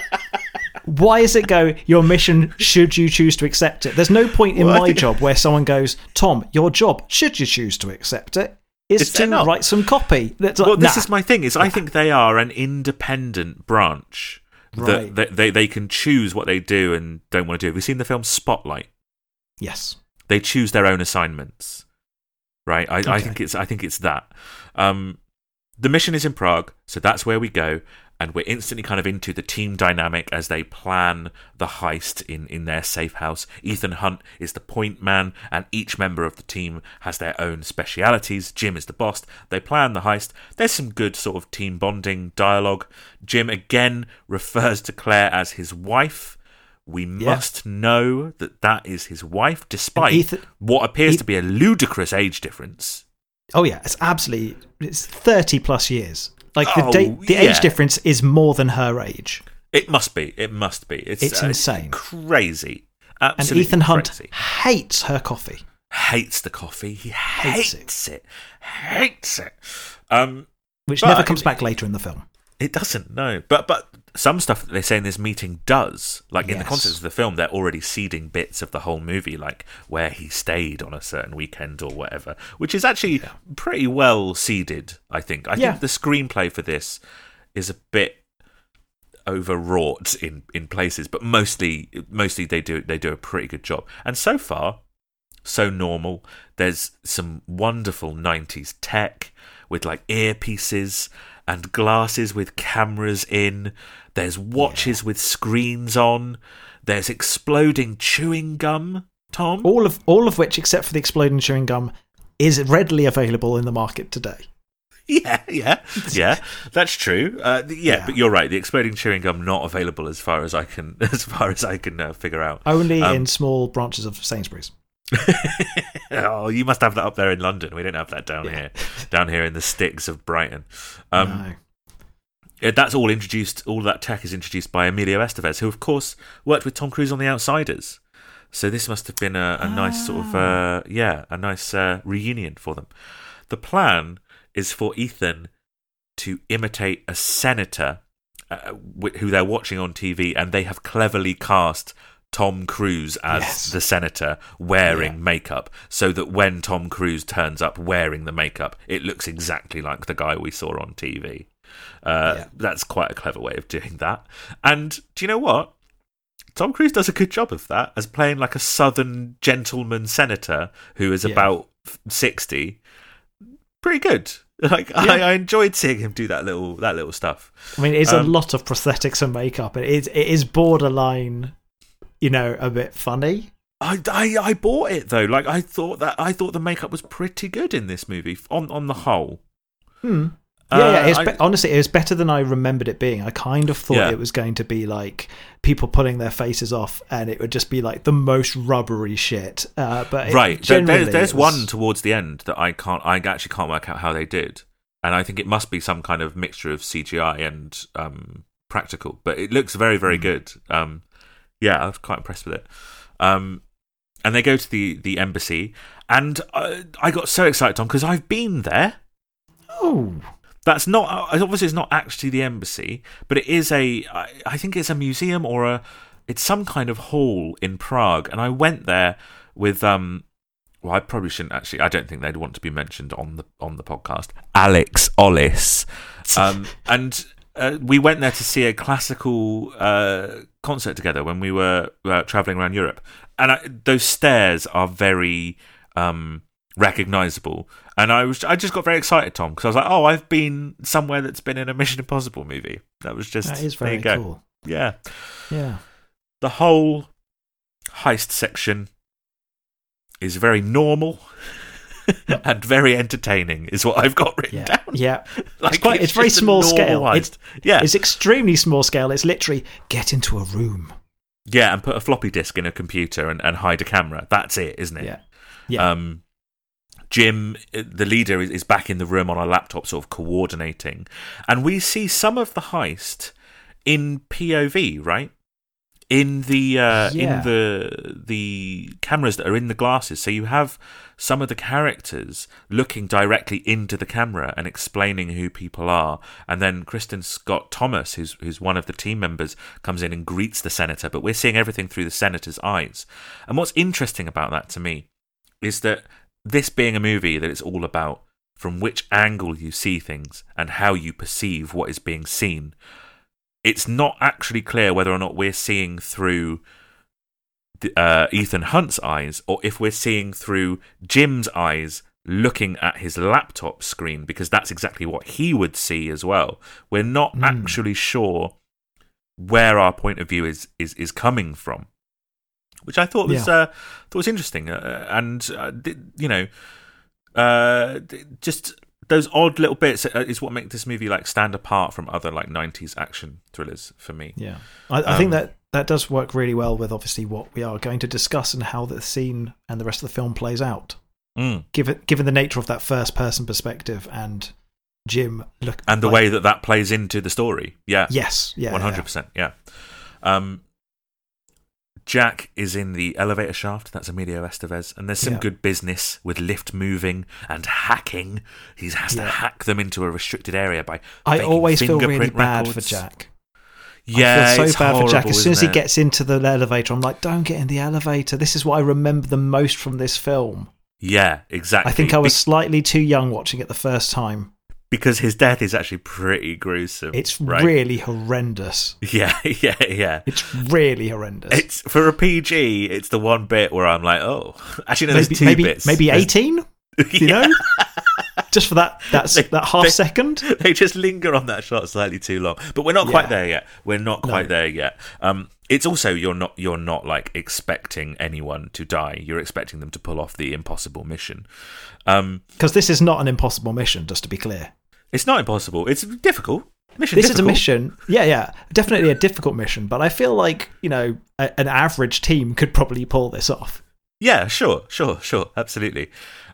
Why does it go, your mission, should you choose to accept it? There's no point in my job where someone goes, Tom, your job, should you choose to accept it, is to write some copy. This is my thing, I think they are an independent branch. Right. That they can choose what they do and don't want to do. Have you seen the film Spotlight? Yes. They choose their own assignments. Right? I think it's that. The mission is in Prague, so that's where we go. And we're instantly kind of into the team dynamic as they plan the heist in their safe house. Ethan Hunt is the point man, and each member of the team has their own specialities. Jim is the boss. They plan the heist. There's some good sort of team bonding dialogue. Jim again refers to Claire as his wife. We must know that is his wife, despite what appears to be a ludicrous age difference. Oh yeah, it's 30 plus years. Like the age difference is more than her age. It must be. It's insane. Crazy. And Absolutely Ethan Hunt crazy. hates her coffee. Hates the coffee. He hates it. Which never comes back later in the film. It doesn't, no. But some stuff that they say in this meeting does. Like in the context of the film, they're already seeding bits of the whole movie, like where he stayed on a certain weekend or whatever, which is actually pretty well seeded, I think. I think the screenplay for this is a bit overwrought in places, but mostly they do a pretty good job. And so far, so normal. There's some wonderful 90s tech with like earpieces and glasses with cameras in. There's watches with screens on. There's exploding chewing gum, Tom. All of which, except for the exploding chewing gum, is readily available in the market today. Yeah, that's true. But you're right. The exploding chewing gum not available as far as I can figure out. Only in small branches of Sainsbury's. Oh, you must have that up there in London. We don't have that down here in the sticks of Brighton. No. That's all introduced. All that tech is introduced by Emilio Estevez, who of course worked with Tom Cruise on The Outsiders. So this must have been a nice sort of a nice reunion for them. The plan is for Ethan to imitate a senator who they're watching on TV, and they have cleverly cast Tom Cruise as the senator wearing makeup, so that when Tom Cruise turns up wearing the makeup, it looks exactly like the guy we saw on TV. That's quite a clever way of doing that. And do you know what? Tom Cruise does a good job of that as playing like a southern gentleman senator who is about 60. Pretty good. Like I enjoyed seeing him do that little stuff. I mean, it's a lot of prosthetics and makeup. It is borderline, a bit funny. I bought it though. Like I thought the makeup was pretty good in this movie on the whole. Honestly, it was better than I remembered it being. I kind of thought it was going to be like people pulling their faces off, and it would just be like the most rubbery shit. But right, there's one towards the end that I actually can't work out how they did, and I think it must be some kind of mixture of CGI and practical. But it looks very, very good. I was quite impressed with it. And they go to the embassy, and I got so excited, Tom, because I've been there. Oh. That's not, obviously it's not actually the embassy, but it is I think it's a museum or it's some kind of hall in Prague. And I went there with, I probably shouldn't actually, I don't think they'd want to be mentioned on the podcast, Alex Ollis. And we went there to see a classical concert together when we were travelling around Europe. And those stairs are very recognisable. And I just got very excited, Tom, because I was like, oh, I've been somewhere that's been in a Mission Impossible movie. That is very cool. Yeah. Yeah. The whole heist section is very normal and very entertaining, is what I've got written down. Yeah. It's very small scale. It's extremely small scale. It's literally get into a room. Yeah, and put a floppy disk in a computer and hide a camera. That's it, isn't it? Yeah. Jim, the leader, is back in the room on a laptop, sort of coordinating, and we see some of the heist in POV, right? In the cameras that are in the glasses. So you have some of the characters looking directly into the camera and explaining who people are, and then Kristen Scott Thomas, who's one of the team members, comes in and greets the senator. But we're seeing everything through the senator's eyes. And what's interesting about that to me is that this being a movie that it's all about from which angle you see things and how you perceive what is being seen, it's not actually clear whether or not we're seeing through Ethan Hunt's eyes or if we're seeing through Jim's eyes looking at his laptop screen, because that's exactly what he would see as well. We're not actually sure where our point of view is coming from, which I thought was interesting, just those odd little bits is what make this movie like stand apart from other like 90s action thrillers for me. Yeah, I think that does work really well with obviously what we are going to discuss and how the scene and the rest of the film plays out. Given the nature of that first person perspective and Jim the way that plays into the story. Yeah. Yes. Yeah. 100%. Yeah. Jack is in the elevator shaft. That's Emilio Estevez. And there's some good business with lift moving and hacking. He has to hack them into a restricted area by I always feel really bad for Jack. I feel so bad for Jack. As soon as he gets into the elevator, I'm like, don't get in the elevator. This is what I remember the most from this film. Yeah, exactly. I think I was slightly too young watching it the first time. Because his death is actually pretty gruesome. It's really horrendous. Yeah. It's really horrendous. It's for a PG. It's the one bit where I'm like, oh, actually, no, there's two bits. Maybe 18. You know, just for that half second. They just linger on that shot slightly too long. But we're not quite there yet. There yet. It's also you're not like expecting anyone to die. You're expecting them to pull off the impossible mission. Because this is not an impossible mission. Just to be clear. It's not impossible. It's difficult. This is a mission. Yeah. Definitely a difficult mission. But I feel like, an average team could probably pull this off. Yeah, sure. Absolutely.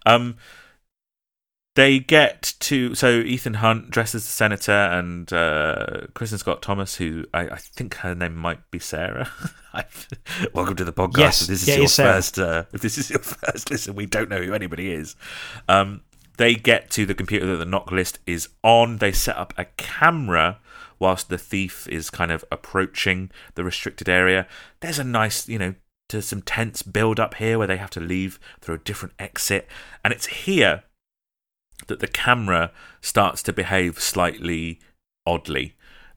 They get to... So Ethan Hunt dressed as the senator and Kristen Scott Thomas, who I think her name might be Sarah. Welcome to the podcast. Yes, if this is your first listen, we don't know who anybody is. They get to the computer that the knock list is on. They set up a camera whilst the thief is kind of approaching the restricted area. There's a nice, to some tense build up here where they have to leave through a different exit. And it's here that the camera starts to behave slightly oddly.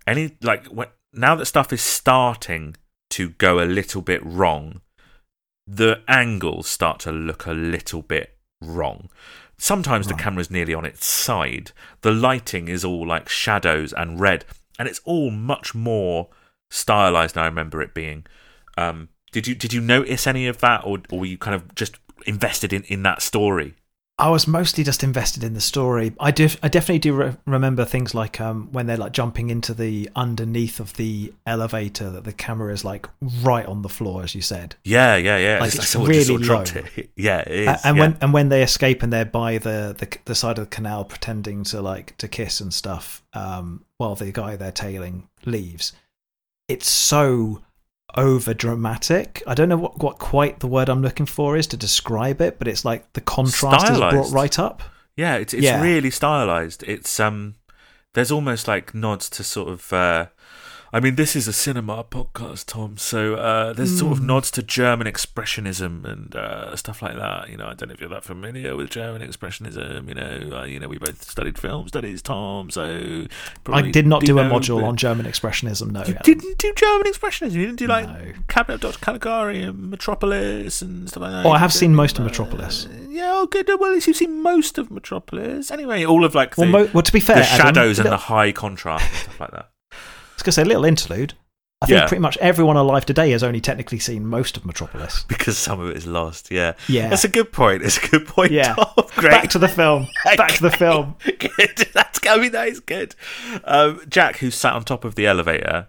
Now that stuff is starting to go a little bit wrong, the angles start to look a little bit wrong. Sometimes the camera's nearly on its side. The lighting is all like shadows and red, and it's all much more stylized than I remember it being. Did you notice any of that, or were you kind of just invested in that story? I was mostly just invested in the story. I definitely do remember things like when they're like jumping into the underneath of the elevator, that the camera is like right on the floor, as you said. Yeah. Like it's really low. Yeah, it is. And when they escape and they're by the side of the canal pretending to kiss and stuff, while the guy they're tailing leaves, it's so over dramatic. I don't know what quite the word I'm looking for is to describe it, but it's like the contrast stylized. Is brought right up. Yeah, it's really stylized. It's there's almost like nods to sort of this is a cinema podcast, Tom, so there's sort of nods to German expressionism and stuff like that. I don't know if you're that familiar with German expressionism. We both studied film studies, Tom, so I did not do a module on German expressionism. No, you didn't do German expressionism. You didn't do Cabinet of Dr. Caligari and Metropolis and stuff like that. Oh, I have seen most of Metropolis. Yeah, good. Well, at least you've seen most of Metropolis. Anyway, all of like to be fair, the shadows and the high contrast and stuff like that. I was going to say, a little interlude. I think pretty much everyone alive today has only technically seen most of Metropolis. Because some of it is lost, yeah. That's a good point. It's a good point, yeah. Tom. Great. Back to the film. Good. That is good. Jack, who's sat on top of the elevator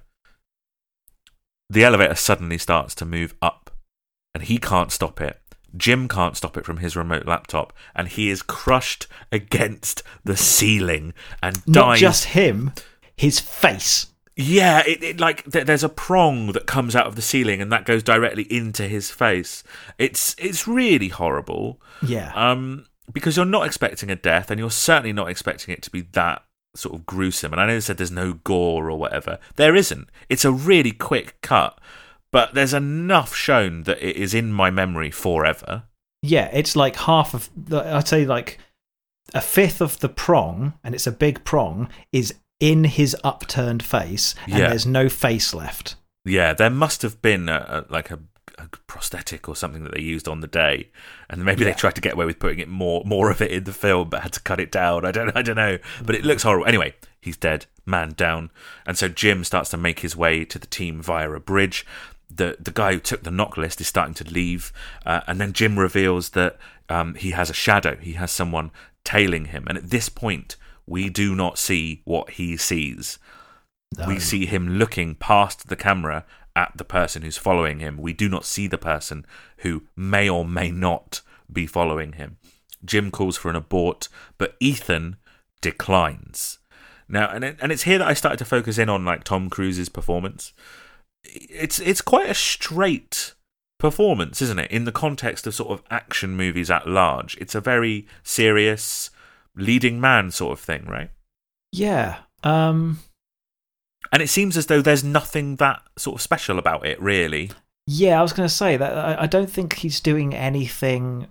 suddenly starts to move up, and he can't stop it. Jim can't stop it from his remote laptop, and he is crushed against the ceiling and dies. Not just him, his face. Yeah, there's a prong that comes out of the ceiling, and that goes directly into his face. It's really horrible. Yeah. Because you're not expecting a death, and you're certainly not expecting it to be that sort of gruesome. And I know they said there's no gore or whatever. There isn't. It's a really quick cut, but there's enough shown that it is in my memory forever. Yeah, it's like half of I'd say like a fifth of the prong, and it's a big prong, is in his upturned face, and there's no face left. Yeah, there must have been a prosthetic or something that they used on the day, and maybe they tried to get away with putting it more of it in the film, but had to cut it down. I don't know, but it looks horrible. Anyway, he's dead, man down, and so Jim starts to make his way to the team via a bridge. The guy who took the knock list is starting to leave, and then Jim reveals that he has a shadow. He has someone tailing him, and at this point, we do not see what he sees. No. We see him looking past the camera at the person who's following him. We do not see the person who may or may not be following him. Jim calls for an abort, but Ethan declines. Now, and it's here that I started to focus in on like Tom Cruise's performance. It's quite a straight performance, isn't it? In the context of sort of action movies at large, it's a very serious leading man sort of thing, right? Yeah. And it seems as though there's nothing that sort of special about it, really. Yeah, I was going to say that I don't think he's doing anything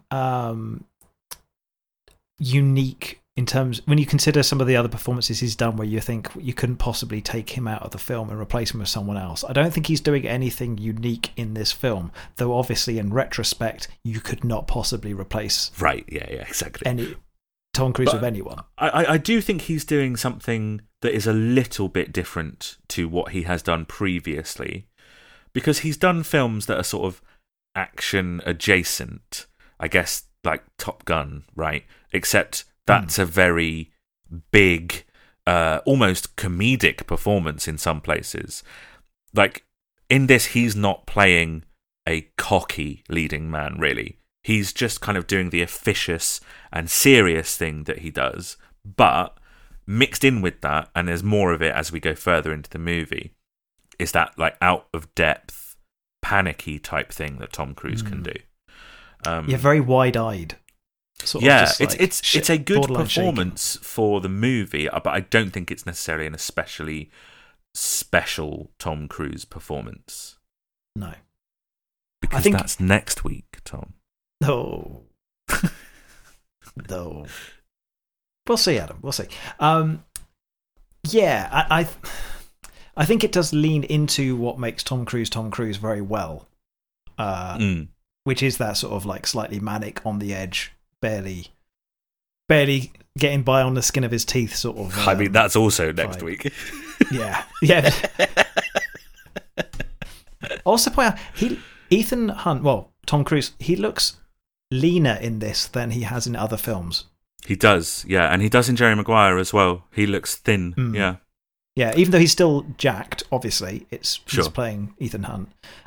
unique in terms, when you consider some of the other performances he's done where you think you couldn't possibly take him out of the film and replace him with someone else. I don't think he's doing anything unique in this film, though obviously in retrospect you could not possibly replace exactly Tom Cruise with anyone. I do think he's doing something that is a little bit different to what he has done previously, because he's done films that are sort of action adjacent, I guess, like Top Gun, right? Except that's a very big, almost comedic performance in some places. Like, in this, he's not playing a cocky leading man, really. He's just kind of doing the officious and serious thing that he does, but mixed in with that, and there's more of it as we go further into the movie, is that like out of depth, panicky type thing that Tom Cruise can do. Very wide-eyed. It's a good performance for the movie, but I don't think it's necessarily an especially special Tom Cruise performance? No. Because I think that's next week, Tom. No. No. We'll see, Adam. We'll see. Yeah, I think it does lean into what makes Tom Cruise very well, which is that sort of like slightly manic, on the edge, barely getting by on the skin of his teeth sort of. I mean, that's also next vibe. week. Yeah. Also, point out Ethan Hunt. Well, Tom Cruise. He looks leaner in this than he has in other films. He does, yeah, and he does in Jerry Maguire as well. He looks thin, yeah. Yeah, even though he's still jacked, obviously, he's Sure. playing Ethan Hunt.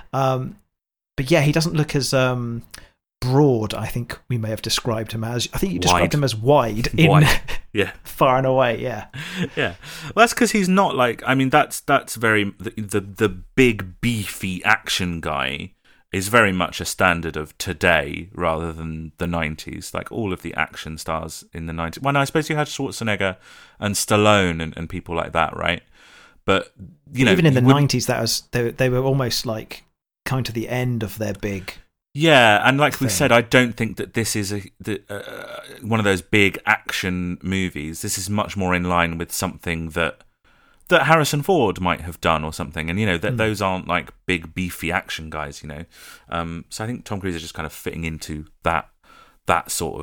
But yeah, he doesn't look as broad, I think we may have described him as. I think you described him as wide in yeah. Far and Away, yeah. Yeah. Well, that's because he's not like, I mean, that's very, the big, beefy action guy is very much a standard of today rather than the 90s. Like all of the action stars in the 90s. Well, no, I suppose you had Schwarzenegger and Stallone and people like that, right? But, you know. Even in the 90s, that was they were almost like coming to the end of their big. Yeah, and like we said, I don't think that this is one of those big action movies. This is much more in line with something that Harrison Ford might have done or something. And, you know, that those aren't like big, beefy action guys, you know. So I think Tom Cruise is just kind of fitting into that sort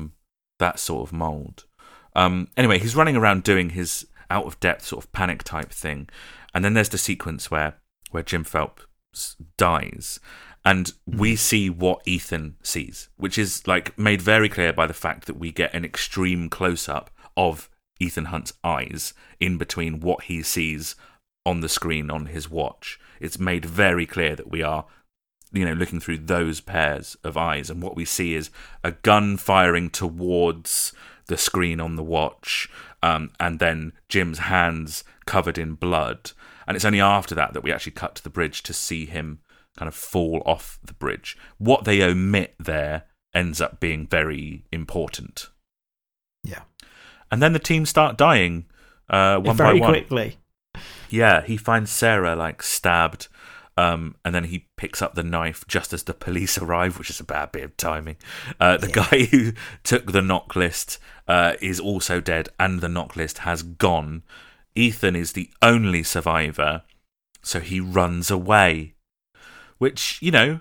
of mold. Anyway, he's running around doing his out-of-depth sort of panic type thing. And then there's the sequence where Jim Phelps dies. And we see what Ethan sees, which is like made very clear by the fact that we get an extreme close-up of Ethan Hunt's eyes in between what he sees on the screen on his watch. It's made very clear that we are, you know, looking through those pairs of eyes, and what we see is a gun firing towards the screen on the watch, and then Jim's hands covered in blood. And it's only after that we actually cut to the bridge to see him kind of fall off the bridge. What they omit there ends up being very important. Yeah. And then the team start dying one by one. Very quickly. Yeah, he finds Sarah like stabbed, and then he picks up the knife just as the police arrive, which is a bad bit of timing. The guy who took the knock list is also dead, and the knock list has gone. Ethan is the only survivor, so he runs away. Which, you know,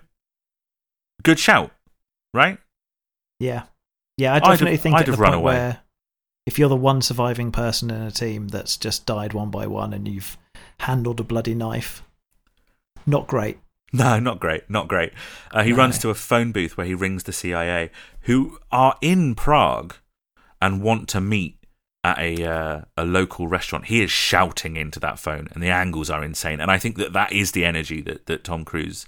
good shout, right? Yeah. Yeah, I definitely think I'd at have the run point away. where if you're the one surviving person in a team that's just died one by one and you've handled a bloody knife, not great. No, not great, not great. He runs to a phone booth where he rings the CIA, who are in Prague and want to meet at a local restaurant. He is shouting into that phone, and the angles are insane. And I think that is the energy that Tom Cruise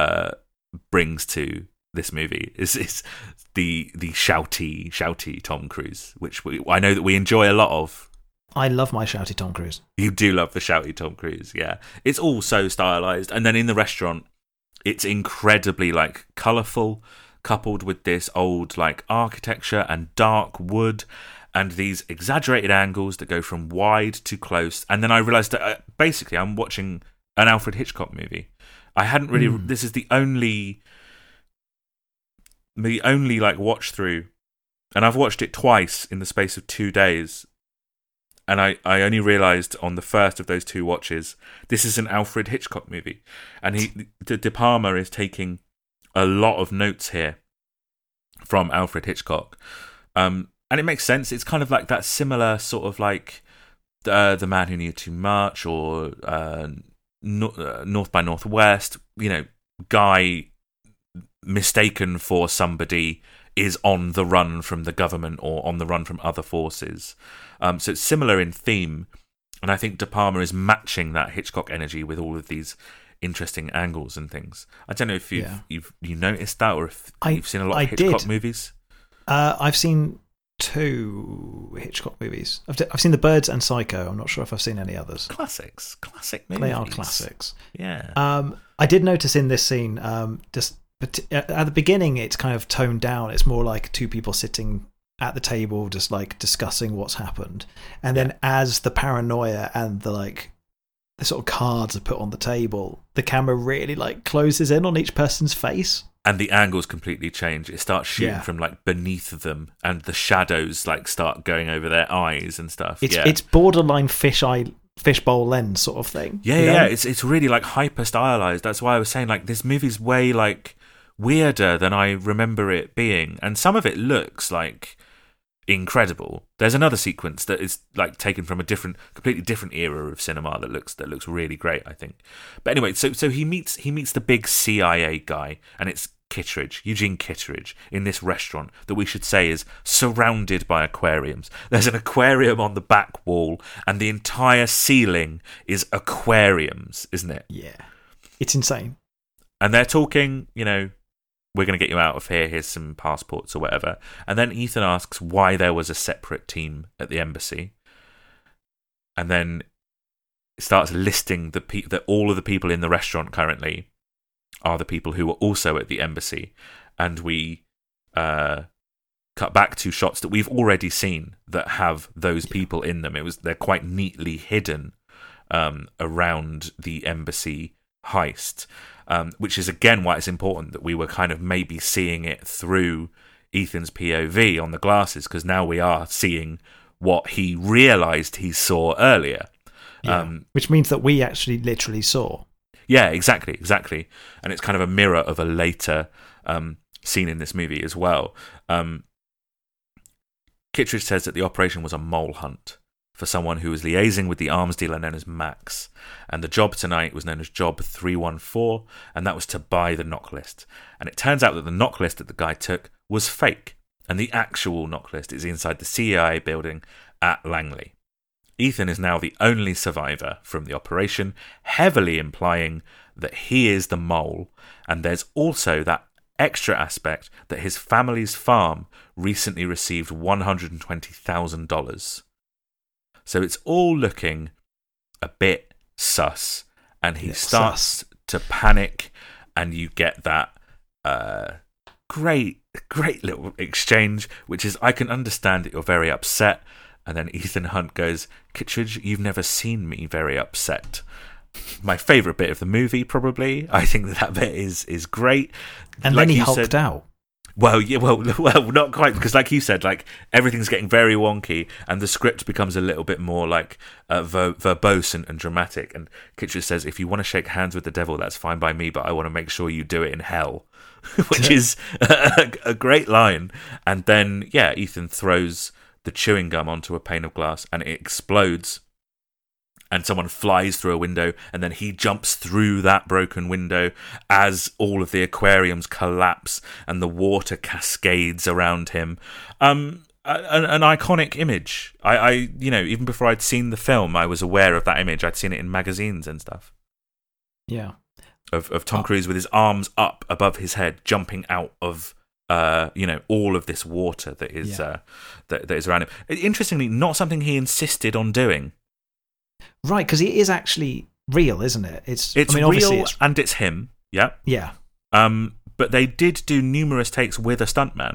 brings to this movie. Is the shouty Tom Cruise, which I know that we enjoy a lot of. I love my shouty Tom Cruise. You do love the shouty Tom Cruise, yeah. It's all so stylized, and then in the restaurant, it's incredibly like colourful, coupled with this old like architecture and dark wood. And these exaggerated angles that go from wide to close. And then I realised that basically I'm watching an Alfred Hitchcock movie. I hadn't really... This is the only like watch through. And I've watched it twice in the space of 2 days. And I only realised on the first of those two watches, this is an Alfred Hitchcock movie. And De Palma is taking a lot of notes here from Alfred Hitchcock. And it makes sense. It's kind of like that similar sort of like The Man Who Knew Too Much or North by Northwest. You know, guy mistaken for somebody is on the run from the government or on the run from other forces. So it's similar in theme. And I think De Palma is matching that Hitchcock energy with all of these interesting angles and things. I don't know if you've noticed that or if you've seen a lot of Hitchcock movies. I've seen 2 Hitchcock movies. I've seen The Birds and Psycho. I'm not sure if I've seen any others. Classic movies. They are classics. Yeah. I did notice in this scene, just at the beginning, it's kind of toned down. It's more like 2 people sitting at the table, just like discussing what's happened. And then as the paranoia and the sort of cards are put on the table, the camera really like closes in on each person's face. And the angles completely change. It starts shooting from like beneath them, and the shadows like start going over their eyes and stuff. It's borderline fishbowl lens sort of thing. Yeah. It's really like hyper stylized. That's why I was saying like this movie's way like weirder than I remember it being, and some of it looks like incredible. There's another sequence that is like taken from a completely different era of cinema that looks really great, I think. But anyway, so he meets the big CIA guy, and it's Eugene Kittredge, in this restaurant that we should say is surrounded by aquariums. There's an aquarium on the back wall, and the entire ceiling is aquariums, isn't it? Yeah, it's insane. And they're talking, we're going to get you out of here, here's some passports or whatever. And then Ethan asks why there was a separate team at the embassy. And then starts listing that all of the people in the restaurant currently are the people who were also at the embassy. And we cut back to shots that we've already seen that have those people in them. They're quite neatly hidden around the embassy heist. Which is again why it's important that we were kind of maybe seeing it through Ethan's POV on the glasses, because now we are seeing what he realised he saw earlier. Which means that we actually literally saw. Yeah, exactly. And it's kind of a mirror of a later scene in this movie as well. Kittredge says that the operation was a mole hunt for someone who was liaising with the arms dealer known as Max. And the job tonight was known as Job 314, and that was to buy the knock list. And it turns out that the knock list that the guy took was fake, and the actual knock list is inside the CIA building at Langley. Ethan is now the only survivor from the operation, heavily implying that he is the mole, and there's also that extra aspect that his family's farm recently received $120,000. So it's all looking a bit sus, and he starts to panic, and you get that great little exchange, which is, I can understand that you're very upset. And then Ethan Hunt goes, Kittredge, you've never seen me very upset. My favourite bit of the movie, probably. I think that bit is great. And like then he hulked out. Well, not quite, because like you said, like everything's getting very wonky, and the script becomes a little bit more like verbose and dramatic. And Kittredge says, "If you want to shake hands with the devil, that's fine by me, but I want to make sure you do it in hell," which is a great line. And then, Ethan throws the chewing gum onto a pane of glass, and it explodes. And someone flies through a window, and then he jumps through that broken window as all of the aquariums collapse and the water cascades around him. An iconic image. I even before I'd seen the film, I was aware of that image. I'd seen it in magazines and stuff. Yeah. Of Tom Cruise with his arms up above his head, jumping out of all of this water that is that is around him. Interestingly, not something he insisted on doing. Right, because it is actually real, isn't it? It's real, and it's him. Yeah. Yeah. But they did do numerous takes with a stuntman.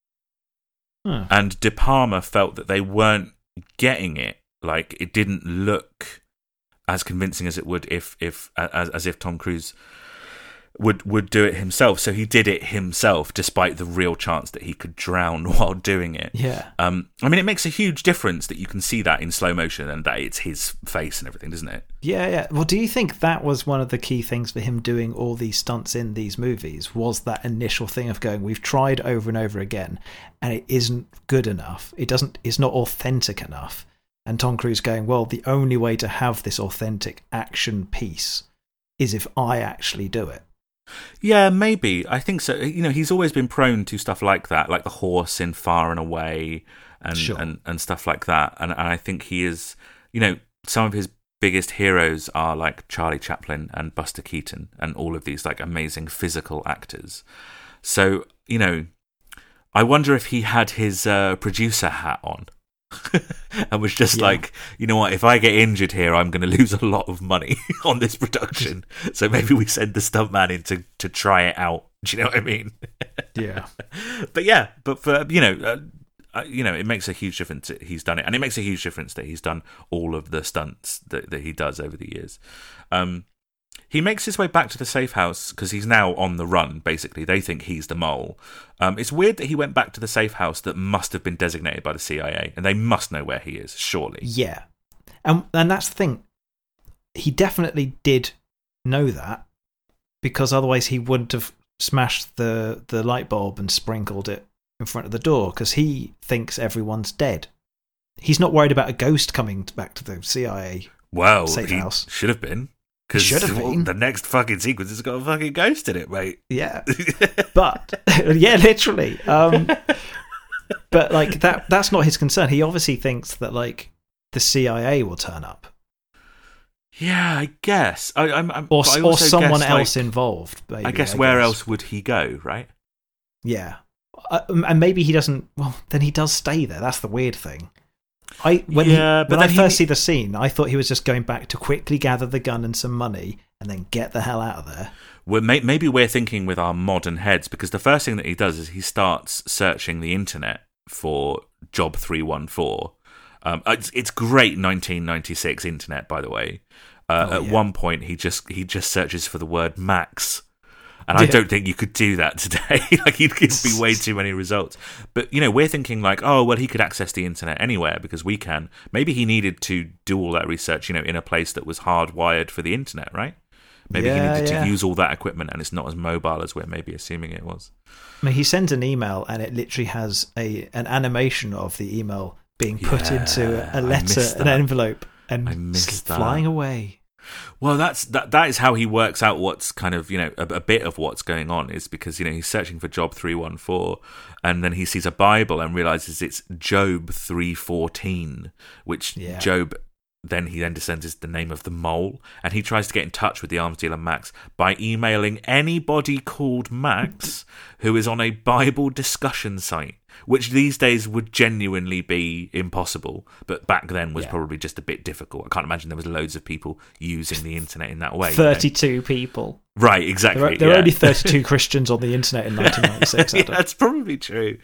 And De Palma felt that they weren't getting it. Like, it didn't look as convincing as it would if Tom Cruise would do it himself. So he did it himself, despite the real chance that he could drown while doing it. Yeah. It makes a huge difference that you can see that in slow motion and that it's his face and everything, doesn't it? Yeah. Well, do you think that was one of the key things for him doing all these stunts in these movies, was that initial thing of going, we've tried over and over again and it isn't good enough. It's not authentic enough. And Tom Cruise going, well, the only way to have this authentic action piece is if I actually do it. Yeah, maybe. I think so. He's always been prone to stuff like that, like the horse in Far and Away and stuff like that. And I think he is, some of his biggest heroes are like Charlie Chaplin and Buster Keaton and all of these like amazing physical actors. So, I wonder if he had his producer hat on. And was just like, you know what, if I get injured here, I'm going to lose a lot of money on this production. So maybe we send the stuntman in to try it out. Do you know what I mean? Yeah. But for, it makes a huge difference that he's done it, and it makes a huge difference that he's done all of the stunts that he does over the years. He makes his way back to the safe house because he's now on the run, basically. They think he's the mole. It's weird that he went back to the safe house that must have been designated by the CIA, and they must know where he is, surely. Yeah. And that's the thing. He definitely did know that, because otherwise he wouldn't have smashed the light bulb and sprinkled it in front of the door, because he thinks everyone's dead. He's not worried about a ghost coming back to the CIA safe house. Should have been. Because the next fucking sequence has got a fucking ghost in it, mate. Yeah. But, yeah, literally. But, like, that's not his concern. He obviously thinks that, like, the CIA will turn up. Yeah, I guess. Or someone else involved. Maybe, I guess where else would he go, right? Yeah. And maybe he doesn't... Well, then he does stay there. That's the weird thing. When I first see the scene, I thought he was just going back to quickly gather the gun and some money and then get the hell out of there. Well, maybe we're thinking with our modern heads, because the first thing that he does is he starts searching the internet for Job 314. It's great 1996 internet, by the way. At one point, he just searches for the word Max. And I don't think you could do that today. Like, you'd give me way too many results. But, we're thinking like, oh, well, he could access the internet anywhere because we can. Maybe he needed to do all that research, in a place that was hardwired for the internet, right? Maybe he needed to use all that equipment, and it's not as mobile as we're maybe assuming it was. I mean, he sends an email, and it literally has an animation of the email being put into a letter, an envelope, and flying away. Well, that is how he works out what's kind of, a bit of what's going on, is because, he's searching for Job 314, and then he sees a Bible and realizes it's Job 314, which Job he then descends is the name of the mole, and he tries to get in touch with the arms dealer Max by emailing anybody called Max who is on a Bible discussion site, which these days would genuinely be impossible, but back then was probably just a bit difficult. I can't imagine there was loads of people using the internet in that way. 32 people. Right, exactly. There are only 32 Christians on the internet in 1996. Yeah, that's probably true.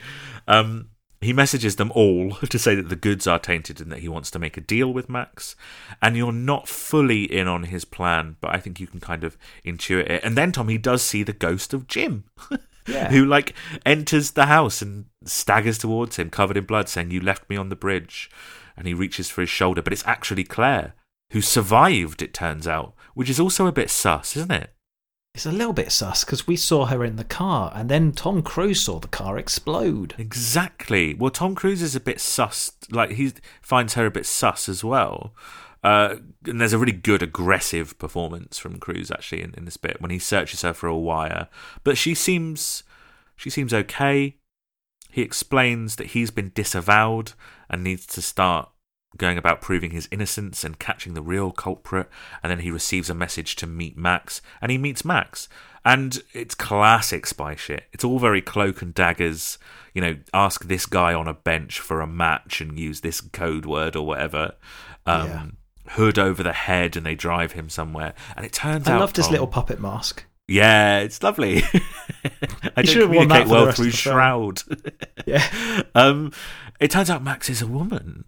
He messages them all to say that the goods are tainted and that he wants to make a deal with Max. And you're not fully in on his plan, but I think you can kind of intuit it. And then, Tom, he does see the ghost of Jim, who, enters the house and staggers towards him, covered in blood, saying, "You left me on the bridge." And he reaches for his shoulder, but it's actually Claire, who survived, it turns out, which is also a bit sus, isn't it? It's a little bit sus, because we saw her in the car, and then Tom Cruise saw the car explode. Exactly. Well, Tom Cruise is a bit sus. Like, he finds her a bit sus as well. And there's a really good aggressive performance from Cruise, actually, in this bit, when he searches her for a wire. But she seems okay. He explains that he's been disavowed and needs to start going about proving his innocence and catching the real culprit, and then he receives a message to meet Max, and he meets Max, and it's classic spy shit. It's all very cloak and daggers, ask this guy on a bench for a match and use this code word or whatever, hood over the head, and they drive him somewhere, and it turns out... I loved his little puppet mask. Yeah, it's lovely. I don't communicate well through Shroud. It turns out Max is a woman.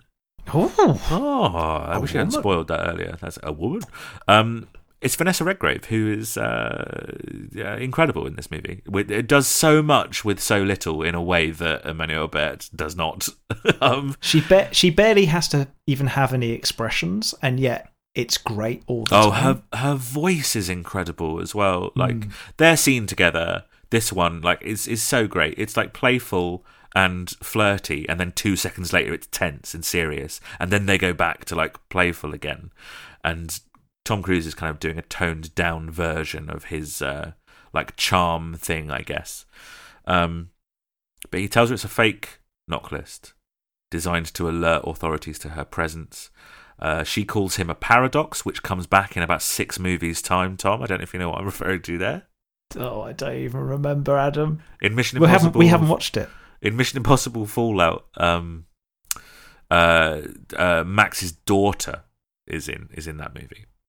I wish I hadn't spoiled that earlier. That's a woman. It's Vanessa Redgrave, who is incredible in this movie. It does so much with so little in a way that Emmanuel Bert does not. She barely has to even have any expressions, and yet it's great all the time. Her voice is incredible as well. Like, their scene together, this one, is so great. It's playful and flirty, and then 2 seconds later it's tense and serious, and then they go back to playful again, and Tom Cruise is kind of doing a toned down version of his charm thing, I guess, but he tells her it's a fake knock list designed to alert authorities to her presence. She calls him a paradox, which comes back in about 6 movies' time. Tom, I don't know if you know what I'm referring to there. Oh, I don't even remember, Adam. In Mission Impossible, we haven't watched it. In Mission Impossible Fallout, Max's daughter is in that movie.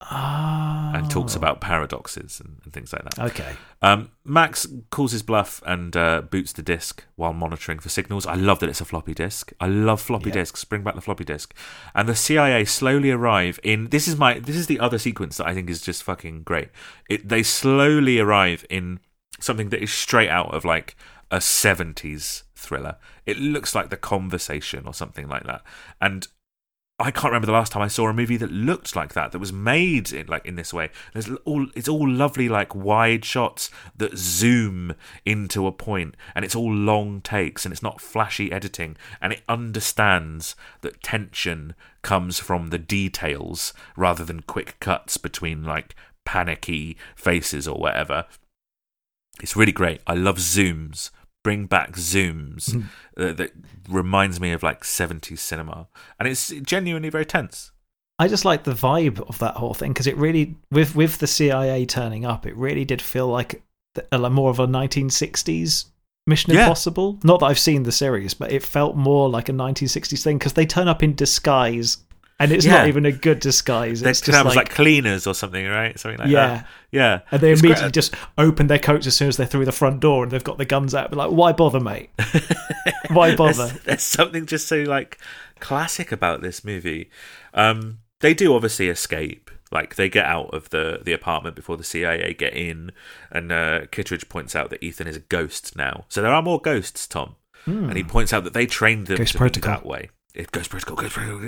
and talks about paradoxes and things like that. Okay. Max calls his bluff and boots the disk while monitoring for signals. I love that it's a floppy disk. I love floppy disks. Bring back the floppy disk. And the CIA slowly arrive in. This is the other sequence that I think is just fucking great. They slowly arrive in something that is straight out of like a 70s thriller. It looks like The Conversation or something like that. And I can't remember the last time I saw a movie that looked like that was made in this way. It's all lovely, like wide shots that zoom into a point, and it's all long takes, and it's not flashy editing, and it understands that tension comes from the details rather than quick cuts between like panicky faces or whatever. It's really great. I love zooms. Bring back zooms. That reminds me of like 70s cinema, and it's genuinely very tense. I just like the vibe of that whole thing, because it really, with the CIA turning up, it really did feel like more of a 1960s Mission Impossible. Not that I've seen the series, but it felt more like a 1960s thing, because they turn up in disguise. And it's not even a good disguise. It's just like cleaners or something, right? Something like that. Yeah. And they immediately just open their coats as soon as they're through the front door, and they've got the guns out. But like, why bother, mate? Why bother? There's something just so like classic about this movie. They do obviously escape. Like they get out of the apartment before the CIA get in, and Kittredge points out that Ethan is a ghost now. So there are more ghosts, Tom. And he points out that they trained them to be that way. Ghost Protocol,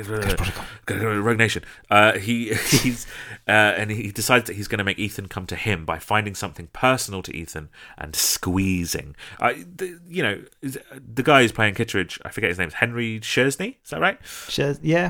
Rogue Nation. He's and he decides that he's going to make Ethan come to him by finding something personal to Ethan and squeezing. The guy who's playing Kittredge, I forget his name, is Henry Chersney. Is that right? Yeah.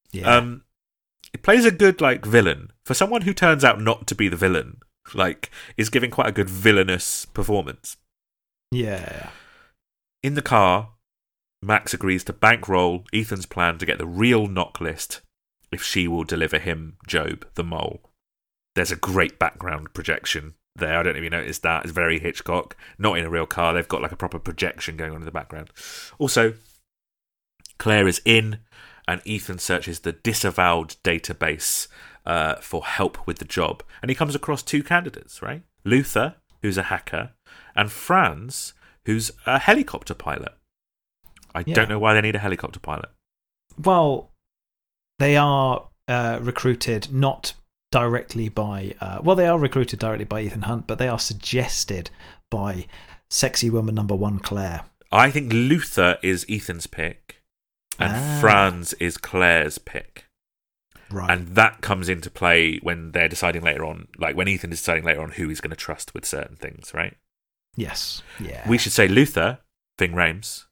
He plays a good like villain for someone who turns out not to be the villain. Like, is giving quite a good villainous performance. Yeah. In the car, Max agrees to bankroll Ethan's plan to get the real knock list if she will deliver him Job, the mole. There's a great background projection there. I don't know if you noticed that. It's very Hitchcock. Not in a real car. They've got like a proper projection going on in the background. Also, Claire is in, and Ethan searches the disavowed database for help with the job. And he comes across two candidates, right? Luther, who's a hacker, and Franz, who's a helicopter pilot. I don't know why they need a helicopter pilot. Well, they are recruited not directly by... they are recruited directly by Ethan Hunt, but they are suggested by sexy woman number one, Claire. I think Luther is Ethan's pick, and Franz is Claire's pick. Right. And that comes into play when they're deciding later on, like when Ethan is deciding later on who he's going to trust with certain things, right? Yes. Yeah. We should say Luther, Ving Rhames.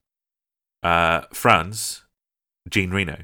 Franz, Jean Reno.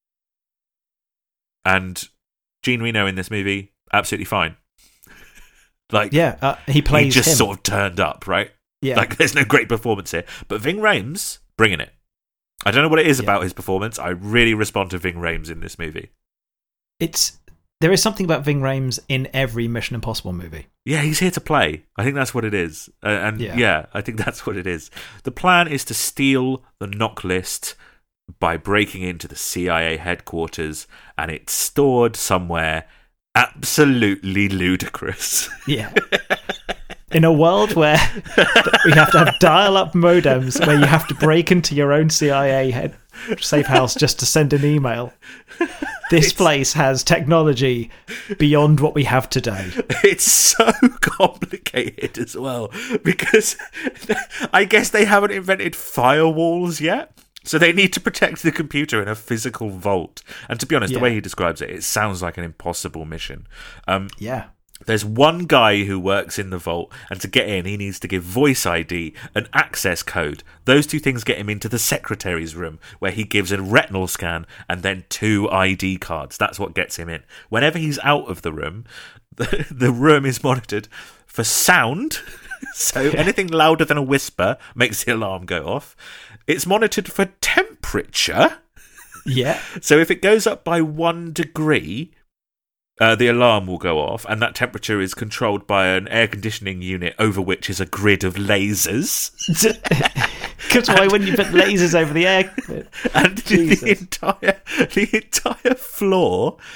And Jean Reno in this movie, absolutely fine. Like, he plays he just him. sort of turned up, right? Yeah. Like, there's no great performance here. But Ving Rhames, bringing it. I don't know what it is about his performance. I really respond to Ving Rhames in this movie. There is something about Ving Rhames in every Mission Impossible movie. Yeah, he's here to play. I think that's what it is. I think that's what it is. The plan is to steal the knock list by breaking into the CIA headquarters, and it's stored somewhere absolutely ludicrous. Yeah. In a world where we have to have dial-up modems, where you have to break into your own CIA safe house just to send an email. This place has technology beyond what we have today. It's so complicated as well, because I guess they haven't invented firewalls yet. So they need to protect the computer in a physical vault. And to be honest, the way he describes it, it sounds like an impossible mission. There's one guy who works in the vault, and to get in, he needs to give voice ID and access code. Those two things get him into the secretary's room, where he gives a retinal scan and then 2 ID cards. That's what gets him in. Whenever he's out of the room, the room is monitored for sound. So anything louder than a whisper makes the alarm go off. It's monitored for temperature. Yeah. So if it goes up by 1 degree... the alarm will go off, and that temperature is controlled by an air conditioning unit over which is a grid of lasers. Because why wouldn't you put lasers over the air? And the entire floor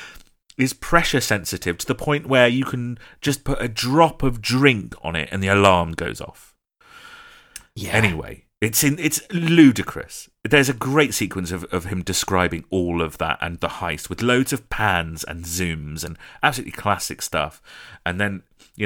is pressure sensitive to the point where you can just put a drop of drink on it and the alarm goes off. Yeah. Anyway, it's ludicrous. There's a great sequence of him describing all of that and the heist with loads of pans and zooms and absolutely classic stuff. And then,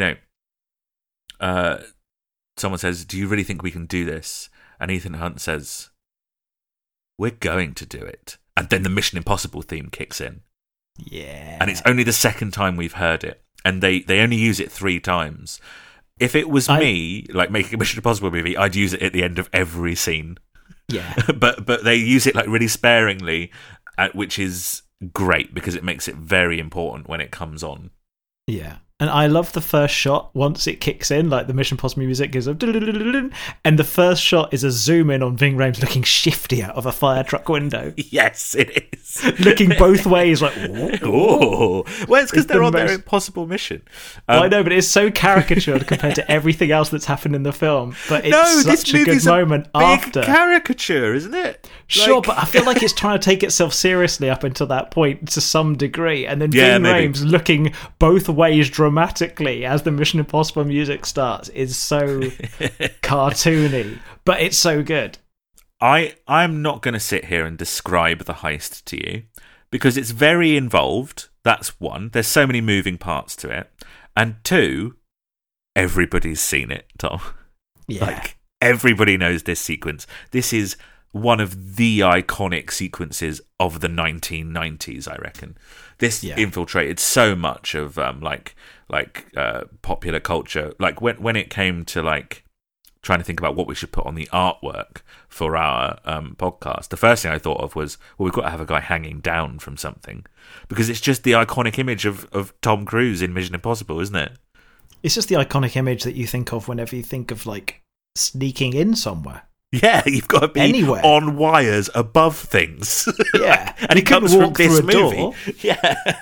someone says, "Do you really think we can do this?" And Ethan Hunt says, "We're going to do it." And then the Mission Impossible theme kicks in. Yeah. And it's only the second time we've heard it. And they only use it 3 times. If it was me, like making a Mission Impossible movie, I'd use it at the end of every scene. Yeah. but they use it like really sparingly, which is great because it makes it very important when it comes on. Yeah. And I love the first shot once it kicks in, like the Mission Impossible music goes up, and the first shot is a zoom in on Ving Rhames looking shifty out of a fire truck window. Yes, it is. Looking both ways, like, oh. Well, it's because they're on their impossible mission. I know, but it's so caricatured compared to everything else that's happened in the film. But it's such a good moment after. Caricature, isn't it? Sure, but I feel like it's trying to take itself seriously up until that point to some degree. And then Ving Rhames looking both ways dramatically as the Mission Impossible music starts is so cartoony, but it's so good. I'm not going to sit here and describe the heist to you because it's very involved. That's one. There's so many moving parts to it. And 2, everybody's seen it, Tom. Yeah. Like, everybody knows this sequence. This is one of the iconic sequences of the 1990s, I reckon. This infiltrated so much of popular culture. Like when it came to like trying to think about what we should put on the artwork for our podcast, the first thing I thought of was, well, we've got to have a guy hanging down from something because it's just the iconic image of Tom Cruise in Mission Impossible, isn't it? It's just the iconic image that you think of whenever you think of like sneaking in somewhere. Yeah, you've got to be anywhere on wires above things. Yeah, and it comes from this movie. Door. Yeah.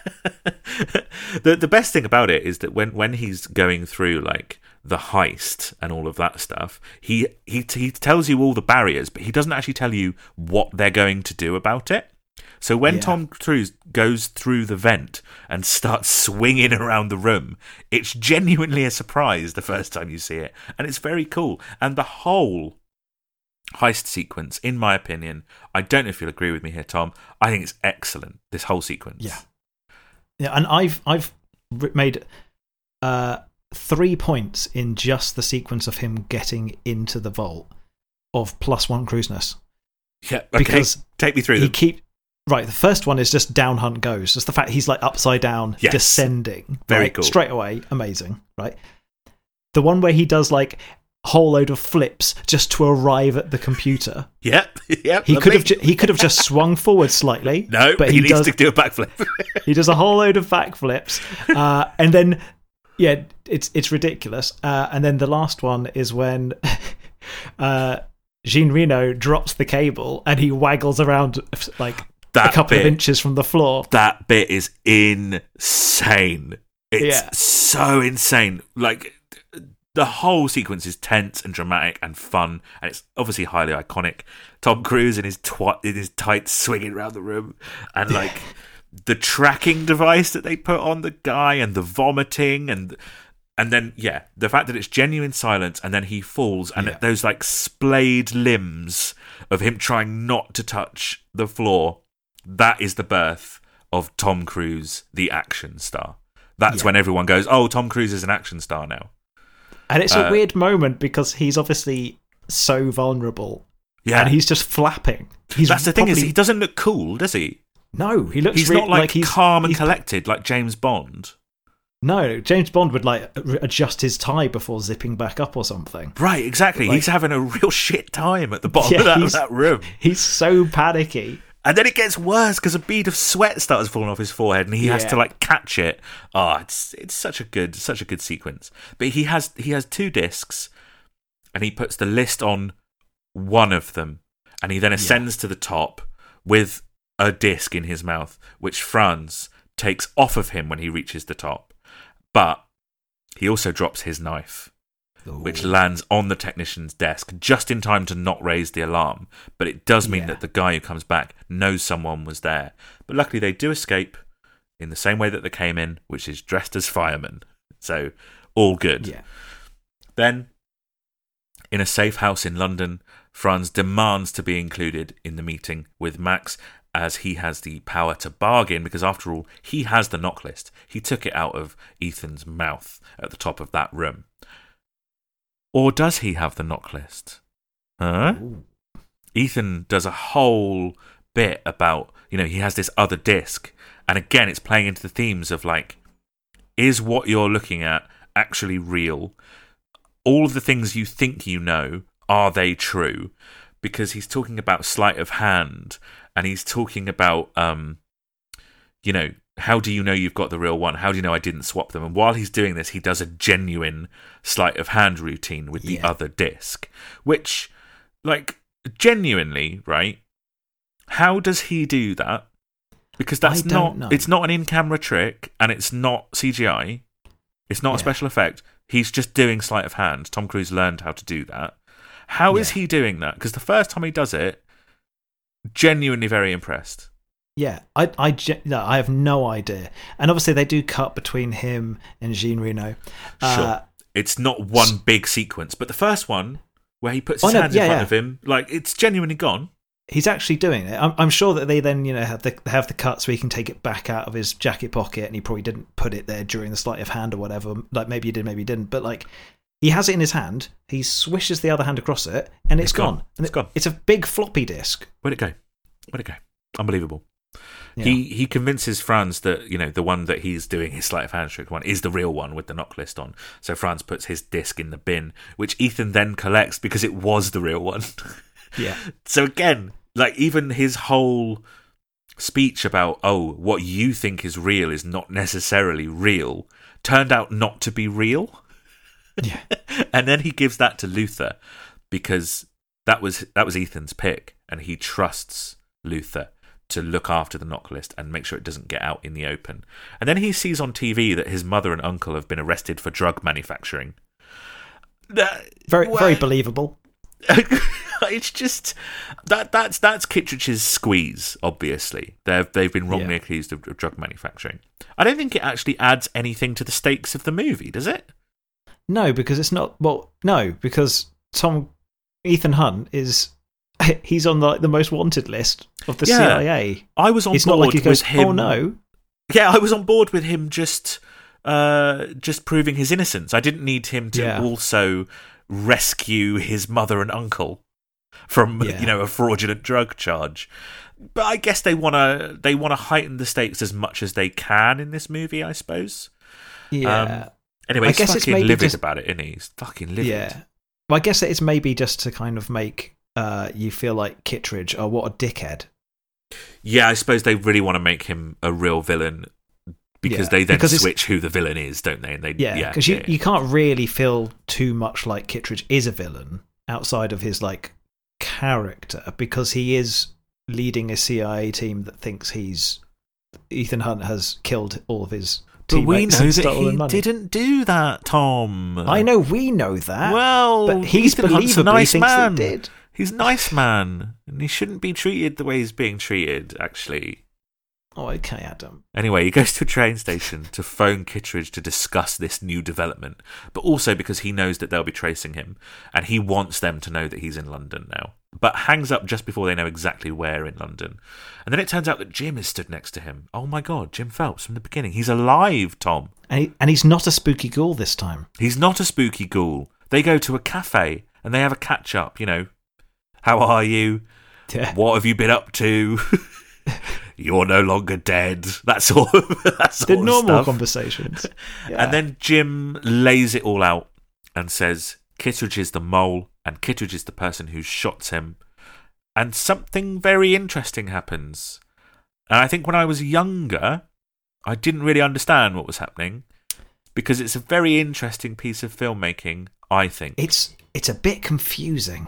The best thing about it is that when he's going through like the heist and all of that stuff, he tells you all the barriers, but he doesn't actually tell you what they're going to do about it. So when Tom Cruise goes through the vent and starts swinging around the room, it's genuinely a surprise the first time you see it, and it's very cool. And the whole heist sequence, in my opinion, I don't know if you'll agree with me here, Tom, I think it's excellent, this whole sequence. Yeah, and I've made 3 points in just the sequence of him getting into the vault of +1 Cruiseness. Yeah, okay. Because take me through them. Right, the first one is just down Hunt goes. Just the fact he's like upside down, descending. Very right? cool. Straight away, amazing, right? The one where he does like whole load of flips just to arrive at the computer. Yep. He could have just swung forward slightly. No, but he needs to do a backflip. He does a whole load of backflips, and then it's ridiculous. And then the last one is when Jean Reno drops the cable and he waggles around like a couple of inches from the floor. That bit is insane. It's so insane. Like, the whole sequence is tense and dramatic and fun, and it's obviously highly iconic. Tom Cruise in his tights swinging around the room, and like the tracking device that they put on the guy, and the vomiting, and then the fact that it's genuine silence, and then he falls, and those like splayed limbs of him trying not to touch the floor. That is the birth of Tom Cruise, the action star. That's when everyone goes, "Oh, Tom Cruise is an action star now." And it's a weird moment because he's obviously so vulnerable. Yeah. And he's just flapping. That's the thing, is he doesn't look cool, does he? No, he looks he's not like he's calm and collected like James Bond. No, James Bond would like adjust his tie before zipping back up or something. Right, exactly. Like, he's having a real shit time at the bottom of that room. He's so panicky. And then it gets worse because a bead of sweat starts falling off his forehead, and he has to like catch it. Oh, it's such a good sequence. But he has 2 discs, and he puts the list on one of them, and he then ascends to the top with a disc in his mouth, which Franz takes off of him when he reaches the top. But he also drops his knife, which lands on the technician's desk just in time to not raise the alarm. But it does mean that the guy who comes back knows someone was there. But luckily they do escape in the same way that they came in, which is dressed as firemen. So, all good. Yeah. Then, in a safe house in London, Franz demands to be included in the meeting with Max, as he has the power to bargain, because after all, he has the knock list. He took it out of Ethan's mouth at the top of that room. Or does he have the knock list? Huh? Ooh. Ethan does a whole bit about, he has this other disc. And again, it's playing into the themes of like, is what you're looking at actually real? All of the things you think you know, are they true? Because he's talking about sleight of hand, and he's talking about, how do you know you've got the real one? How do you know I didn't swap them? And while he's doing this, he does a genuine sleight of hand routine with the other disc, which, like, genuinely, right? How does he do that? Because that's it's not an in-camera trick, and it's not CGI. It's not a special effect. He's just doing sleight of hand. Tom Cruise learned how to do that. How is he doing that? Because the first time he does it, genuinely very impressed. Yeah, I have no idea. And obviously they do cut between him and Jean Reno. Sure. It's not one big sequence, but the first one, where he puts his hands in front of him, like, it's genuinely gone. He's actually doing it. I'm sure that they then, have the cut so he can take it back out of his jacket pocket, and he probably didn't put it there during the sleight of hand or whatever. Like, maybe he did, maybe he didn't. But, like, he has it in his hand, he swishes the other hand across it, and it's gone. And it's gone. It's a big floppy disk. Where'd it go? Unbelievable. Yeah. He convinces Franz that, the one that he's doing his sleight of hand trick one is the real one with the knock list on. So Franz puts his disc in the bin, which Ethan then collects because it was the real one. Yeah. So again, like, even his whole speech about, what you think is real is not necessarily real, turned out not to be real. Yeah. And then he gives that to Luther because that was Ethan's pick, and he trusts Luther to look after the knock list and make sure it doesn't get out in the open. And then he sees on TV that his mother and uncle have been arrested for drug manufacturing. Very believable. It's just that's Kittredge's squeeze. Obviously, they've been wrongly accused of drug manufacturing. I don't think it actually adds anything to the stakes of the movie, does it? No, because it's not. Well, no, because Ethan Hunt he's on the most wanted list of the CIA. I was on board not like he goes, with him. Oh no! Yeah, I was on board with him just proving his innocence. I didn't need him to also rescue his mother and uncle from a fraudulent drug charge. But I guess they want to heighten the stakes as much as they can in this movie, I suppose. Yeah. Anyway, he's fucking livid about it, isn't he? He's fucking livid. Yeah. Well, I guess it's maybe just to kind of make you feel like Kittredge, what a dickhead. Yeah, I suppose they really want to make him a real villain because they then switch who the villain is, don't they? And because you can't really feel too much like Kittredge is a villain outside of his like character, because he is leading a CIA team that thinks Ethan Hunt has killed all of his teammates. But we know that he didn't do that, Tom. I know, we know that. Well, but he's believably nice thinks man. they did. He's a nice man, and he shouldn't be treated the way he's being treated, actually. Oh, okay, Adam. Anyway, he goes to a train station to phone Kittredge to discuss this new development, but also because he knows that they'll be tracing him, and he wants them to know that he's in London now, but hangs up just before they know exactly where in London. And then it turns out that Jim is stood next to him. Oh my God, Jim Phelps from the beginning. He's alive, Tom. And he's not a spooky ghoul this time. He's not a spooky ghoul. They go to a cafe, and they have a catch-up, How are you? Yeah. What have you been up to? You're no longer dead. That's all. The normal conversations. Yeah. And then Jim lays it all out and says Kittredge is the mole and Kittredge is the person who shots him. And something very interesting happens. And I think when I was younger, I didn't really understand what was happening, because it's a very interesting piece of filmmaking, I think. It's a bit confusing.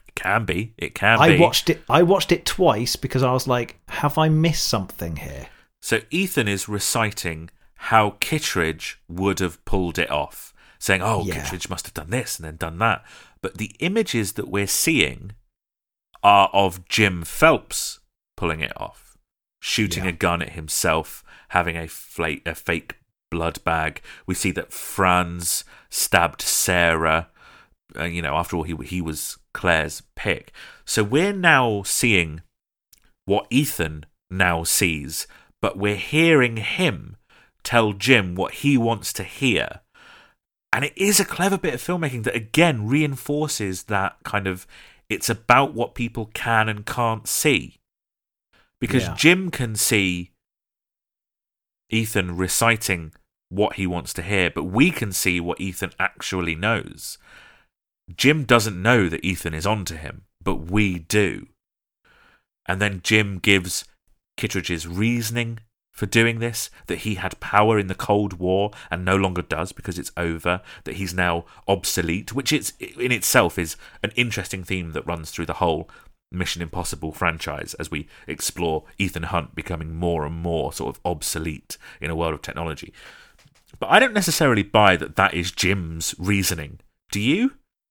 It can be. I watched it twice because I was like, have I missed something here? So Ethan is reciting how Kittredge would have pulled it off, saying, Kittredge must have done this and then done that. But the images that we're seeing are of Jim Phelps pulling it off. shooting a gun at himself, having a fake blood bag. We see that Franz stabbed Sarah. After all, he was Claire's pick. So we're now seeing what Ethan now sees, but we're hearing him tell Jim what he wants to hear. And it is a clever bit of filmmaking that, again, reinforces that kind of, it's about what people can and can't see. Because Jim can see Ethan reciting what he wants to hear, but we can see what Ethan actually knows. Jim doesn't know that Ethan is onto him, but we do. And then Jim gives Kittredge's reasoning for doing this, that he had power in the Cold War and no longer does because it's over, that he's now obsolete, which in itself is an interesting theme that runs through the whole Mission Impossible franchise as we explore Ethan Hunt becoming more and more sort of obsolete in a world of technology. But I don't necessarily buy that is Jim's reasoning. Do you?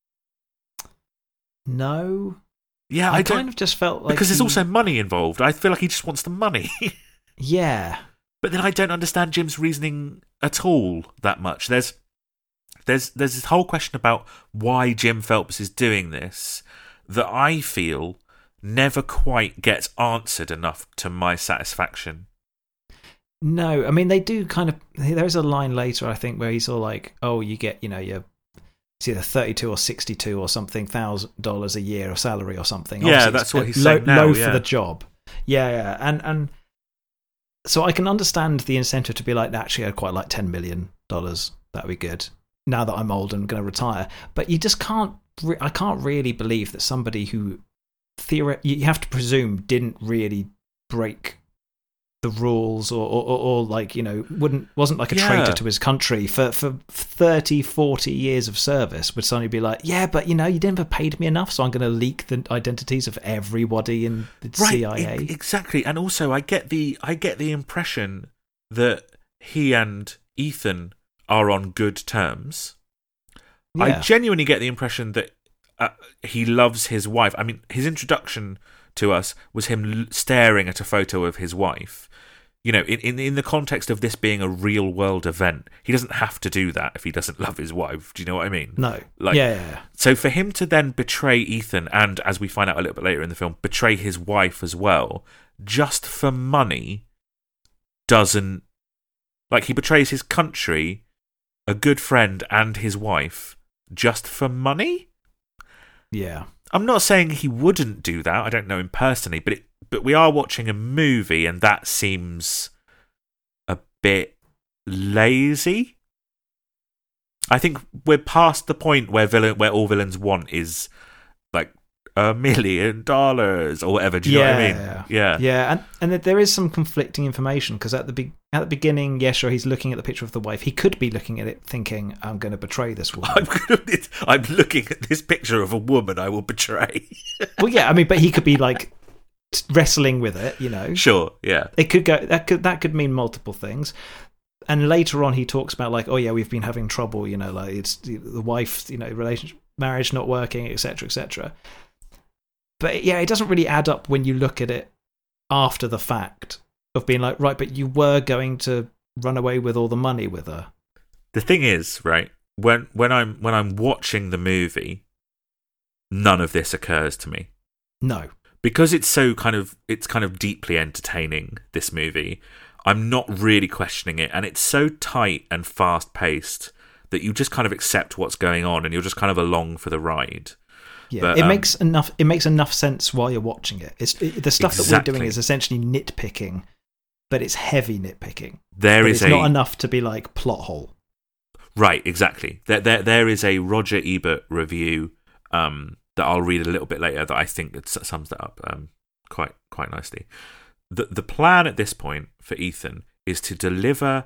No. Yeah, I kind of just felt like because there's also money involved. I feel like he just wants the money. Yeah. But then I don't understand Jim's reasoning at all that much. There's this whole question about why Jim Phelps is doing this that I feel never quite gets answered enough to my satisfaction. No, I mean, they do kind of... There's a line later, I think, where he's all like, oh, you get, it's either 32 or 62 or something $1,000 a year of salary or something. Yeah, obviously that's what he's saying now. Low for the job. Yeah. And so I can understand the incentive to be like, actually, I'd quite like $10 million. That'd be good. Now that I'm old and going to retire. But you just can't... I can't really believe that somebody who... you have to presume didn't really break the rules or like, wasn't like a traitor to his country for 30, 40 years of service would suddenly be like, yeah, but you never paid me enough, so I'm going to leak the identities of everybody in the CIA. Exactly. And also I get the impression that he and Ethan are on good terms. Yeah. I genuinely get the impression that he loves his wife. I mean, his introduction to us was him staring at a photo of his wife. In the context of this being a real world event, he doesn't have to do that if he doesn't love his wife. Do you know what I mean? No. Yeah. So for him to then betray Ethan and, as we find out a little bit later in the film, betray his wife as well, just for money, doesn't... Like, he betrays his country, a good friend, and his wife, just for money? Yeah. I'm not saying he wouldn't do that. I don't know him personally, but we are watching a movie, and that seems a bit lazy. I think we're past the point where all villains want is like $1 million or whatever. Do you know what I mean? Yeah. And there is some conflicting information because at the beginning, yeah, sure, he's looking at the picture of the wife. He could be looking at it thinking, I'm going to betray this woman. I'm looking at this picture of a woman I will betray. Well, yeah, I mean, but he could be like wrestling with it, Sure, yeah. It could go that could mean multiple things. And later on, he talks about like, oh yeah, we've been having trouble, like it's the wife, relationship, marriage not working, etc., etc. But yeah, it doesn't really add up when you look at it after the fact of being like, right, but you were going to run away with all the money with her. The thing is, right, when I'm watching the movie, none of this occurs to me. No. Because it's kind of deeply entertaining, this movie, I'm not really questioning it, and it's so tight and fast paced that you just kind of accept what's going on and you're just kind of along for the ride. Yeah, but, it makes enough sense while you're watching it. The stuff that we're doing is essentially nitpicking, but it's heavy nitpicking. It's not enough to be like plot hole. Right, exactly. There is a Roger Ebert review that I'll read a little bit later that I think that sums that up quite nicely. The plan at this point for Ethan is to deliver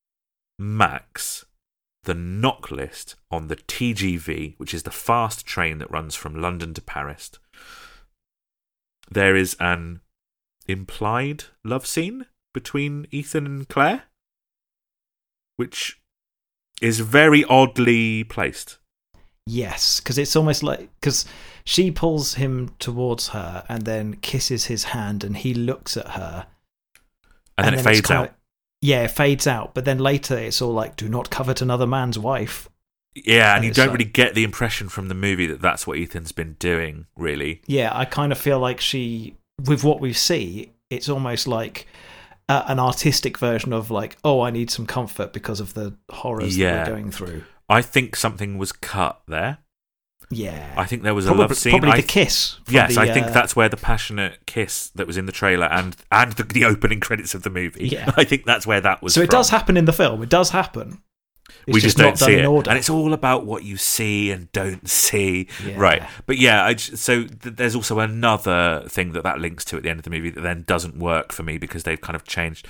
Max the knock list on the TGV, which is the fast train that runs from London to Paris. There is an implied love scene between Ethan and Claire, which is very oddly placed. Yes, because it's almost like... Because she pulls him towards her and then kisses his hand and he looks at her And then it fades out. Yeah, it fades out. But then later it's all like, do not covet another man's wife. Yeah, and you don't really get the impression from the movie that that's what Ethan's been doing, really. Yeah, I kind of feel like with what we see, it's almost like an artistic version of like, oh, I need some comfort because of the horrors that we're going through. I think something was cut there. Yeah. I think there was a love scene. Probably the kiss. Yes, I think that's where the passionate kiss that was in the trailer and the opening credits of the movie. Yeah. I think that's where that was So it does happen in the film. It does happen. We just don't see it. And it's all about what you see and don't see. Yeah. Right. But yeah, there's also another thing that links to at the end of the movie that then doesn't work for me because they've kind of changed.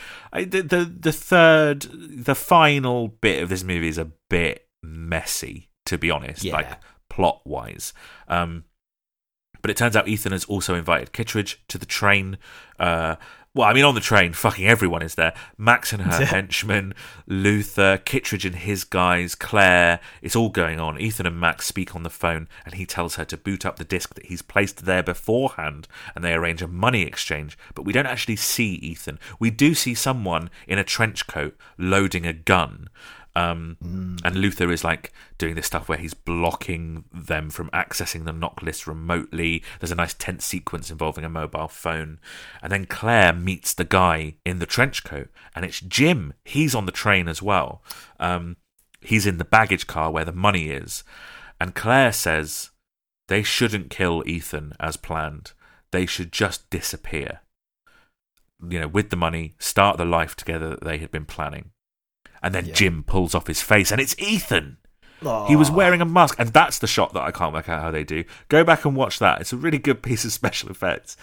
The final bit of this movie is a bit messy, to be honest, like plot-wise. But it turns out Ethan has also invited Kittredge to the train. On the train, fucking everyone is there. Max and her henchmen, Luther, Kittredge and his guys, Claire. It's all going on. Ethan and Max speak on the phone, and he tells her to boot up the disc that he's placed there beforehand, and they arrange a money exchange. But we don't actually see Ethan. We do see someone in a trench coat loading a gun. And Luther is like doing this stuff where he's blocking them from accessing the knock list remotely. There's a nice tense sequence involving a mobile phone. And then Claire meets the guy in the trench coat, and it's Jim. He's on the train as well. He's in the baggage car where the money is. And Claire says they shouldn't kill Ethan as planned. They should just disappear. With the money, start the life together that they had been planning. And then Jim pulls off his face, and it's Ethan. Aww. He was wearing a mask, and that's the shot that I can't work out how they do. Go back and watch that. It's a really good piece of special effects.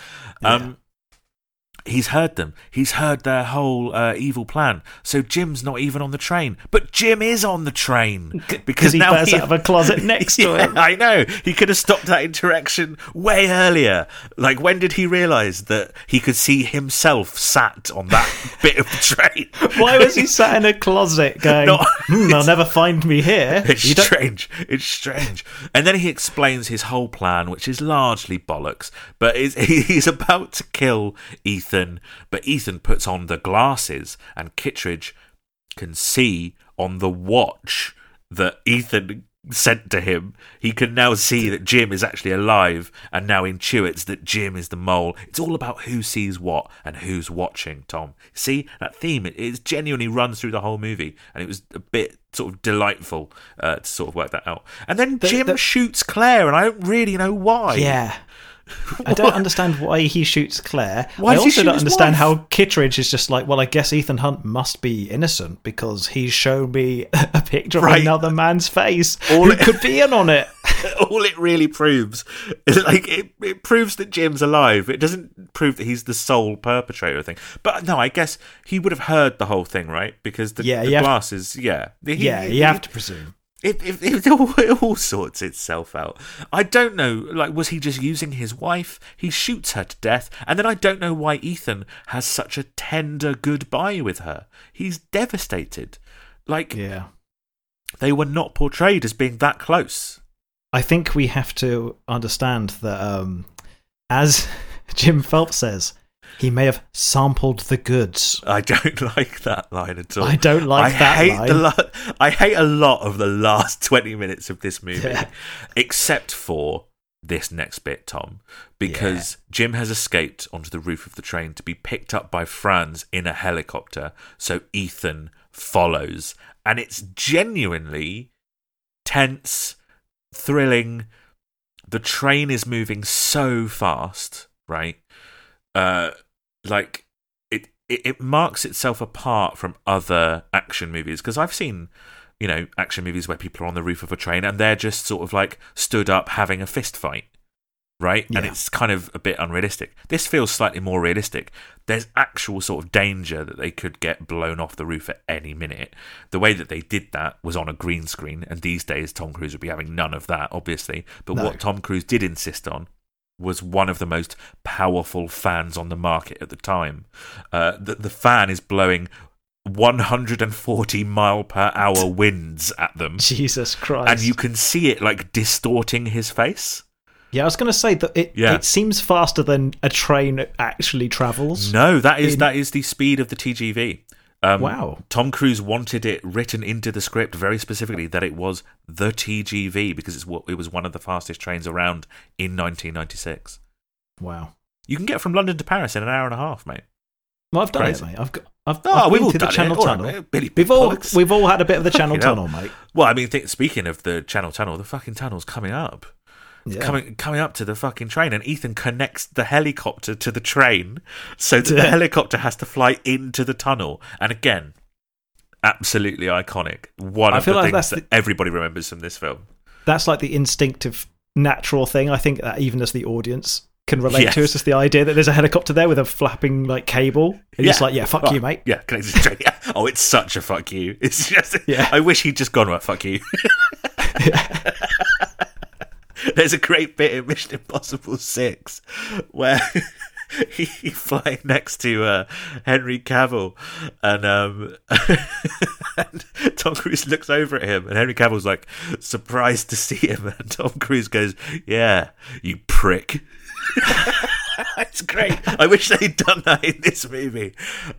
He's heard them. He's heard their whole evil plan. So Jim's not even on the train. But Jim is on the train. Because he bursts out of a closet next to him. I know. He could have stopped that interaction way earlier. Like, when did he realise that he could see himself sat on that bit of the train? Why was he sat in a closet going, they'll never find me here? It's strange. It's strange. And then he explains his whole plan, which is largely bollocks. But he's about to kill Ethan. But Ethan puts on the glasses, and Kittredge can see on the watch that Ethan sent to him. He can now see that Jim is actually alive, and now intuits that Jim is the mole. It's all about who sees what and who's watching, Tom. See, that theme, it genuinely runs through the whole movie, and it was a bit sort of delightful to sort of work that out. And then Jim shoots Claire, and I don't really know why. Yeah. I don't understand why he shoots Claire. I also don't understand how Kittredge is just like, well, I guess Ethan Hunt must be innocent because he's shown me a picture of another man's face. Who could be in on it? All it really proves is it proves that Jim's alive. It doesn't prove that he's the sole perpetrator thing. But no, I guess he would have heard the whole thing, right? Because the glasses, you have to presume. It all sorts itself out. I don't know, was he just using his wife? He shoots her to death, and then I don't know why Ethan has such a tender goodbye with her. He's devastated. They were not portrayed as being that close. I think we have to understand that, as Jim Phelps says, he may have sampled the goods. I don't like that line at all. I don't like that line. I hate a lot of the last 20 minutes of this movie, except for this next bit, Tom, because Jim has escaped onto the roof of the train to be picked up by Franz in a helicopter, so Ethan follows. And it's genuinely tense, thrilling. The train is moving so fast, right? It marks itself apart from other action movies, because I've seen, action movies where people are on the roof of a train and they're just sort of stood up having a fist fight, right? Yeah. And it's kind of a bit unrealistic. This feels slightly more realistic. There's actual sort of danger that they could get blown off the roof at any minute. The way that they did that was on a green screen, and these days Tom Cruise would be having none of that, obviously. But what Tom Cruise did insist on was one of the most powerful fans on the market at the time. The fan is blowing 140 mile per hour winds at them. Jesus Christ. And you can see it distorting his face. Yeah, I was going to say that it seems faster than a train actually travels. No, that is the speed of the TGV. Wow. Tom Cruise wanted it written into the script very specifically that it was the TGV because it was one of the fastest trains around in 1996. Wow. You can get from London to Paris in an hour and a half, mate. Well, I've done it, mate. I've we've been all to the done Channel it. Tunnel. Right, we've all had a bit of the Channel Tunnel, mate. Well, I mean, speaking of the Channel Tunnel, the fucking tunnel's coming up. Coming up to the fucking train, and Ethan connects the helicopter to the train so that the helicopter has to fly into the tunnel. And again, absolutely iconic. One of the things that everybody remembers from this film. That's like the instinctive, natural thing. I think that even as the audience can relate to. It's just the idea that there's a helicopter there with a flapping like cable. And it's like, fuck you, mate. Yeah, connected to the train. Yeah. Oh, it's such a fuck you. It's just, I wish he'd just gone, right, fuck you. There's a great bit in Mission Impossible 6 where he's flying next to Henry Cavill, and and Tom Cruise looks over at him, and Henry Cavill's like surprised to see him, and Tom Cruise goes, "Yeah, you prick." It's great. I wish they'd done that in this movie.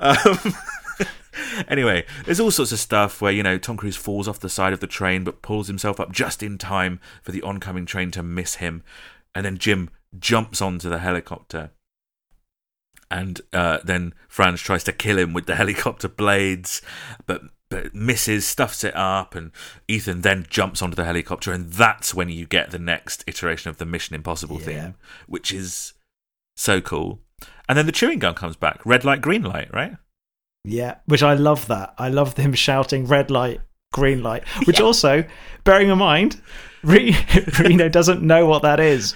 Anyway, there's all sorts of stuff where, Tom Cruise falls off the side of the train but pulls himself up just in time for the oncoming train to miss him. And then Jim jumps onto the helicopter. And then Franz tries to kill him with the helicopter blades, but misses, stuffs it up, and Ethan then jumps onto the helicopter, and that's when you get the next iteration of the Mission Impossible theme, which is so cool. And then the chewing gum comes back. Red light, green light, right? Yeah, which I love that. I love him shouting red light, green light, which also, bearing in mind, Reno doesn't know what that is.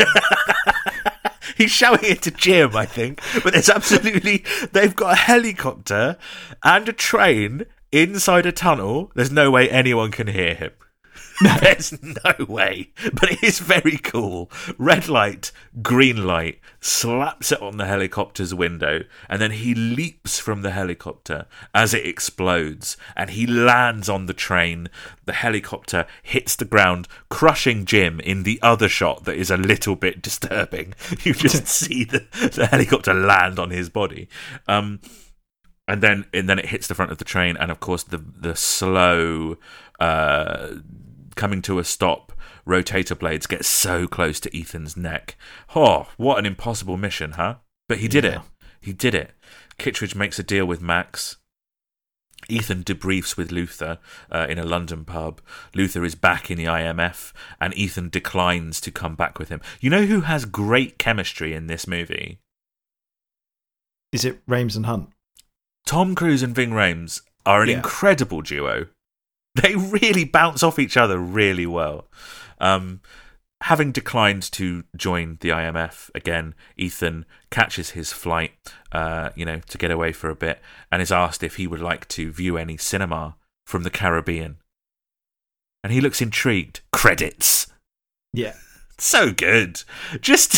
He's shouting it to Jim, I think. But they've got a helicopter and a train inside a tunnel. There's no way anyone can hear him. There's no way. But it is very cool. Red light, green light, slaps it on the helicopter's window, and then he leaps from the helicopter as it explodes, and he lands on the train. The helicopter hits the ground, crushing Jim in the other shot that is a little bit disturbing. You just see the helicopter land on his body. And then it hits the front of the train, and of course the slow coming to a stop rotator blades get so close to Ethan's neck. Oh, what an impossible mission, huh? But he did it. He did it. Kittredge makes a deal with Max. Ethan debriefs with Luther in a London pub. Luther is back in the IMF, and Ethan declines to come back with him. You know who has great chemistry in this movie? Is it Rames and Hunt? Tom Cruise and Ving Rhames are an incredible duo. They really bounce off each other really well. Having declined to join the IMF again, Ethan catches his flight, to get away for a bit, and is asked if he would like to view any cinema from the Caribbean. And he looks intrigued. Credits. Yeah. So good. Just,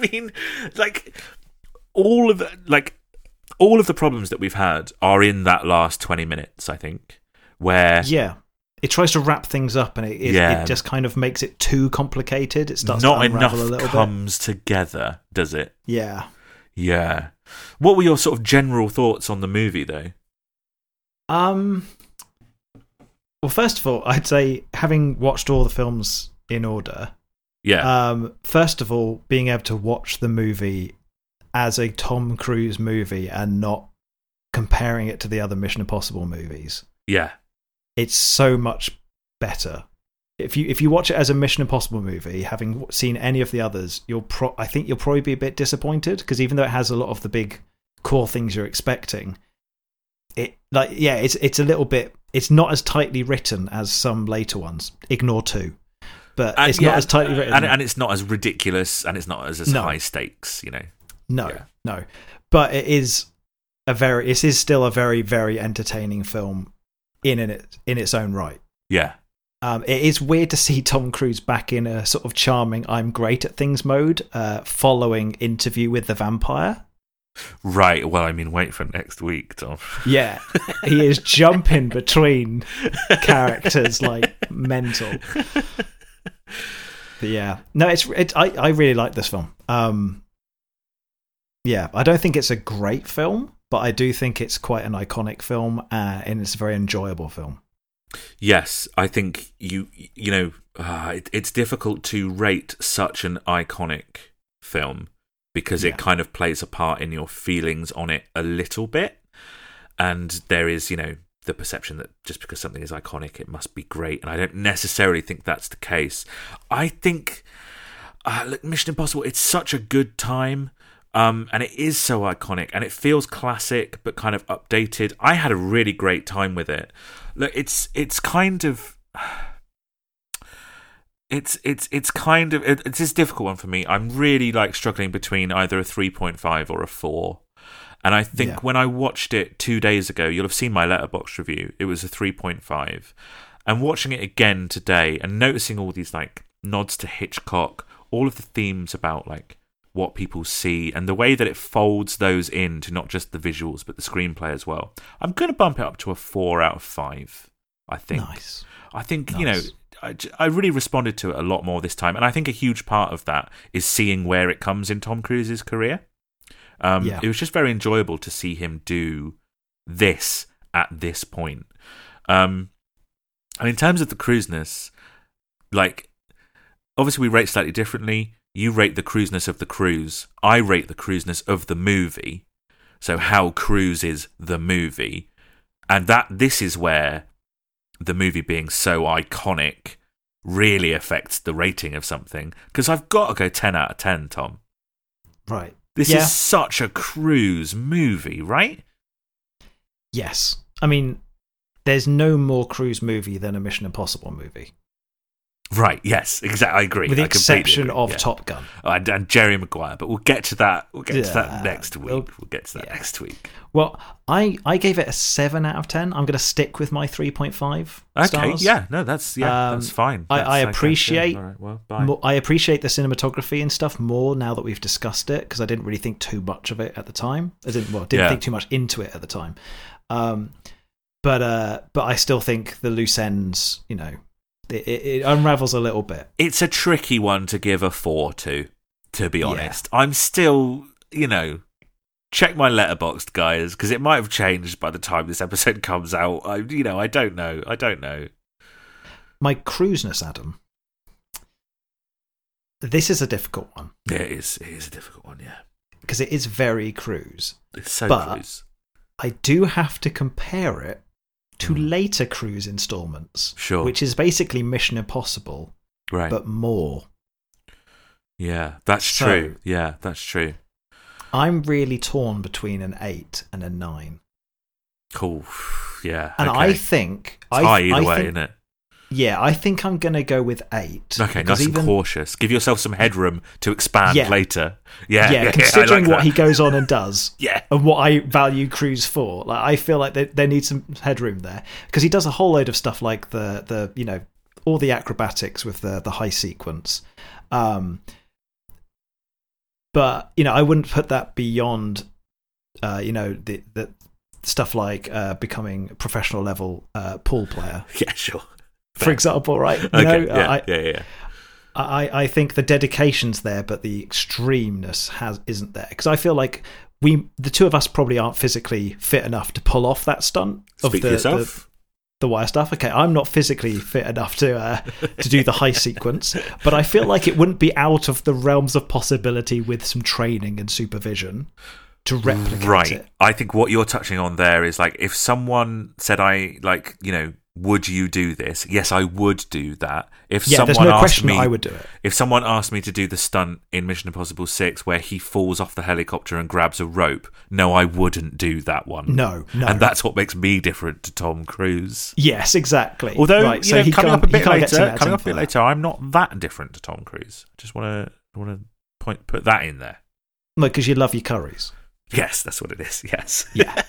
all of the problems that we've had are in that last 20 minutes, I think. Where it tries to wrap things up, and it just kind of makes it too complicated. It starts not to unravel enough a little bit. Comes together, does it? Yeah. What were your sort of general thoughts on the movie, though? Well, first of all, I'd say having watched all the films in order. First of all, being able to watch the movie as a Tom Cruise movie and not comparing it to the other Mission Impossible movies. Yeah. It's so much better. If you watch it as a Mission Impossible movie, having seen any of the others, I think you'll probably be a bit disappointed, because even though it has a lot of the big core things you're expecting, it's a little bit. It's not as tightly written as some later ones. Ignore 2, but it's not as tightly written, and it's not as ridiculous, and it's not as high stakes. No. But it is still a very, very entertaining film in its own right. Yeah. It is weird to see Tom Cruise back in a sort of charming I'm great at things mode following Interview with the Vampire. Right. Well, I mean, wait for next week, Tom. Yeah. He is jumping between characters like mental. But yeah, no, I really like this film. Yeah, I don't think it's a great film, but I do think it's quite an iconic film, and it's a very enjoyable film. Yes, I think it's difficult to rate such an iconic film because it kind of plays a part in your feelings on it a little bit. And there is, the perception that just because something is iconic, it must be great. And I don't necessarily think that's the case. I think Mission Impossible, it's such a good time. And it is so iconic, and it feels classic but kind of updated. I had a really great time with it. Look, it's kind of it's this difficult one for me. I'm really struggling between either a 3.5 or a 4. And I think when I watched it 2 days ago, you'll have seen my Letterboxd review. It was a 3.5. And watching it again today and noticing all these nods to Hitchcock, all of the themes about what people see and the way that it folds those into not just the visuals but the screenplay as well. I'm going to bump it up to a 4 out of 5, I think. Nice. I think, I really responded to it a lot more this time, and I think a huge part of that is seeing where it comes in Tom Cruise's career. It was just very enjoyable to see him do this at this point. And in terms of the cruiseness, obviously we rate slightly differently. You rate the cruiseness of the cruise. I rate the cruiseness of the movie. So how Cruise is the movie. And this is where the movie being so iconic really affects the rating of something. Because I've got to go 10 out of 10, Tom. Right. This is such a Cruise movie, right? Yes. I mean, there's no more Cruise movie than a Mission Impossible movie. Right, yes, exactly. I agree. With the exception of Top Gun. And Jerry Maguire, but we'll get to that. We'll get to that next week. We'll get to that next week. Well, I gave it a 7 out of 10. I'm going to stick with my 3.5 stars. Okay, that's fine. I appreciate bye. I appreciate the cinematography and stuff more now that we've discussed it, because I didn't really think too much of it at the time. Didn't think too much into it at the time. But I still think the loose ends, it unravels a little bit. It's a tricky one to give a 4 to be honest. I'm still, check my Letterboxd, guys, because it might have changed by the time this episode comes out. I don't know. My cruiseness, Adam. This is a difficult one. Yeah, it is a difficult one, yeah. Because it is very Cruise. It's so Cruise. I do have to compare it to later Cruise installments, sure, which is basically Mission Impossible, right? But more. Yeah, that's true. Yeah, that's true. I'm really torn between an 8 and a 9. Cool. Yeah, and okay. I think it's high either way, isn't it? Yeah, I think I'm going to go with 8. Okay, nice and cautious. Give yourself some headroom to expand later. Yeah, considering what he goes on and does, yeah, and what I value Cruise for, I feel like there needs some headroom there, because he does a whole load of stuff like the all the acrobatics with the high sequence, but I wouldn't put that beyond the stuff like becoming a professional level pool player. Yeah, sure. For example, right? Yeah. I think the dedication's there, but the extremeness isn't there, because I feel like the two of us probably aren't physically fit enough to pull off that stunt of the wire stuff. Okay, I'm not physically fit enough to do the high sequence, but I feel like it wouldn't be out of the realms of possibility with some training and supervision to replicate it. I think what you're touching on there is if someone said, would you do this? Yes, I would do that. There's no question I would do it. If someone asked me to do the stunt in Mission Impossible 6 where he falls off the helicopter and grabs a rope, no, I wouldn't do that one. No. And that's what makes me different to Tom Cruise. Yes, exactly. Although, coming up a bit later, I'm not that different to Tom Cruise. Just want to put that in there. No, because you love your curries. Yes, that's what it is. Yes. Yeah.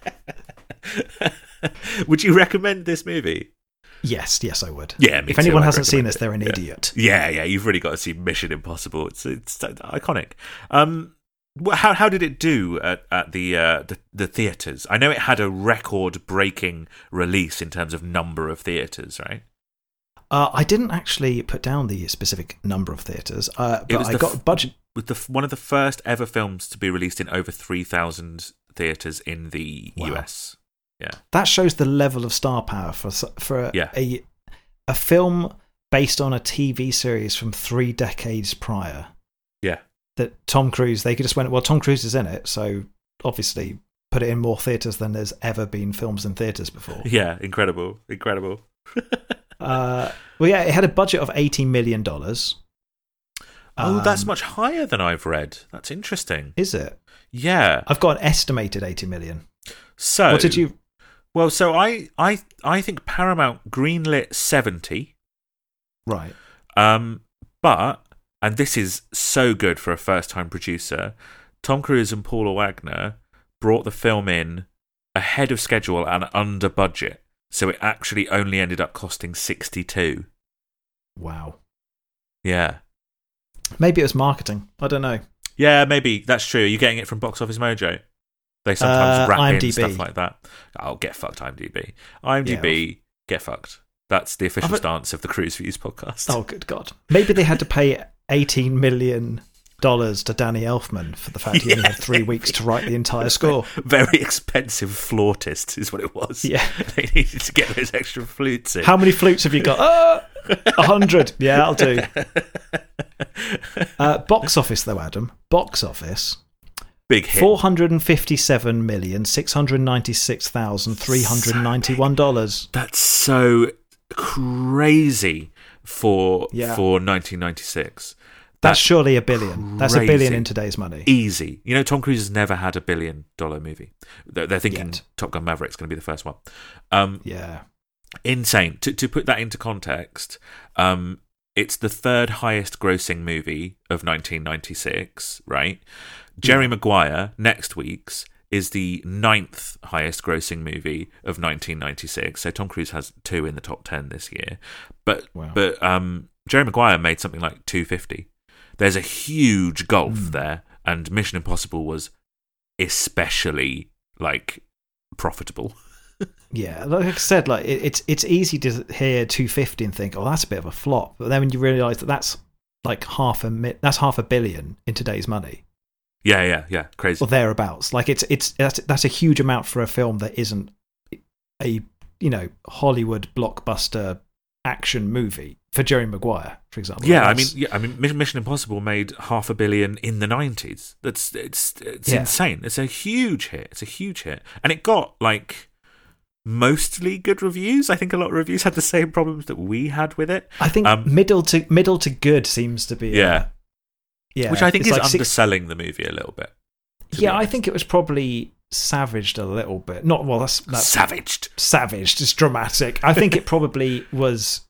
Would you recommend this movie? Yes, I would. Yeah, if anyone hasn't seen this, they're an idiot. Yeah, you've really got to see Mission Impossible. It's iconic. How did it do at the theaters? I know it had a record-breaking release in terms of number of theaters, right? I didn't actually put down the specific number of theatres, but I got a budget. With one of the first ever films to be released in over 3,000 theatres in the US. Yeah, that shows the level of star power for a film based on a TV series from 3 decades prior. Yeah, that Tom Cruise, they could just went, well, Tom Cruise is in it, so obviously put it in more theatres than there's ever been films in theatres before. Yeah, incredible. Well, yeah, it had a budget of $80 million. That's much higher than I've read. That's interesting. Is it? Yeah. I've got an estimated 80 million. So, what did you... Well, so I think Paramount greenlit 70. Right. But, and this is so good for a first-time producer, Tom Cruise and Paula Wagner brought the film in ahead of schedule and under budget. So it actually only ended up costing 62. Wow. Yeah. Maybe it was marketing. I don't know. Yeah, maybe. That's true. Are you getting it from Box Office Mojo? They sometimes wrap IMDb. in stuff like that. Oh, get fucked, IMDb. IMDb, get fucked. That's the official stance of the Cruise Views podcast. Oh, good God. Maybe they had to pay $18 million to Danny Elfman for the fact he only had 3 weeks to write the entire score. Very expensive flautist is what it was. Yeah. They needed to get those extra flutes in. How many flutes have you got? 100. Yeah, I'll do. Box office, though, Adam. Box office. Big hit. $457,696,391. That's so crazy for 1996. That's surely $1 billion. That's $1 billion in today's money. Easy. You know, Tom Cruise has never had $1 billion movie. They're thinking Top Gun Maverick's going to be the first one. Yeah. Insane. To put that into context, it's the third highest grossing movie of 1996, right? Jerry Maguire, next week's, is the 9th highest grossing movie of 1996. So Tom Cruise has 2 in the top 10 this year. But Jerry Maguire made something like 250. There's a huge gulf there, and Mission Impossible was especially profitable. Yeah, like I said, it's easy to hear 250 and think, oh, that's a bit of a flop. But then when you realise that that's $500 million in today's money. Yeah, crazy. Or thereabouts. That's a huge amount for a film that isn't a Hollywood blockbuster action movie for Jerry Maguire, for example. Yeah, I mean, Mission Impossible made $500 million in the 90s. It's insane. It's a huge hit. And it got mostly good reviews. I think a lot of reviews had the same problems that we had with it. I think middle to good seems to be which I think is underselling the movie a little bit. Yeah, I think it was probably savaged a little bit. Not well. That's savaged. Savaged is dramatic. I think it probably was.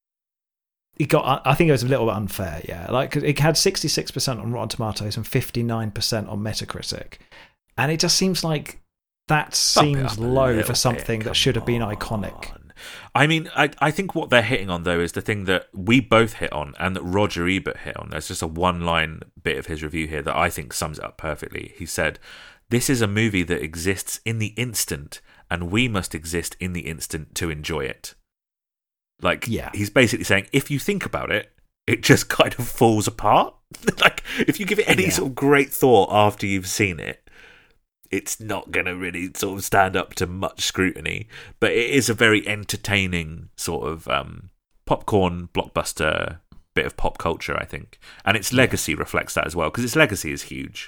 I think it was a little bit unfair. Yeah, it had 66% on Rotten Tomatoes and 59% on Metacritic, and it just seems like that seems low for something that should have been iconic. I mean, I think what they're hitting on, though, is the thing that we both hit on and that Roger Ebert hit on. There's just a one-line bit of his review here that I think sums it up perfectly. He said, "This is a movie that exists in the instant, and we must exist in the instant to enjoy it." He's basically saying, if you think about it, it just kind of falls apart. If you give it any sort of great thought after you've seen it, it's not going to really sort of stand up to much scrutiny. But it is a very entertaining sort of popcorn blockbuster bit of pop culture, I think. And its legacy reflects that as well, because its legacy is huge.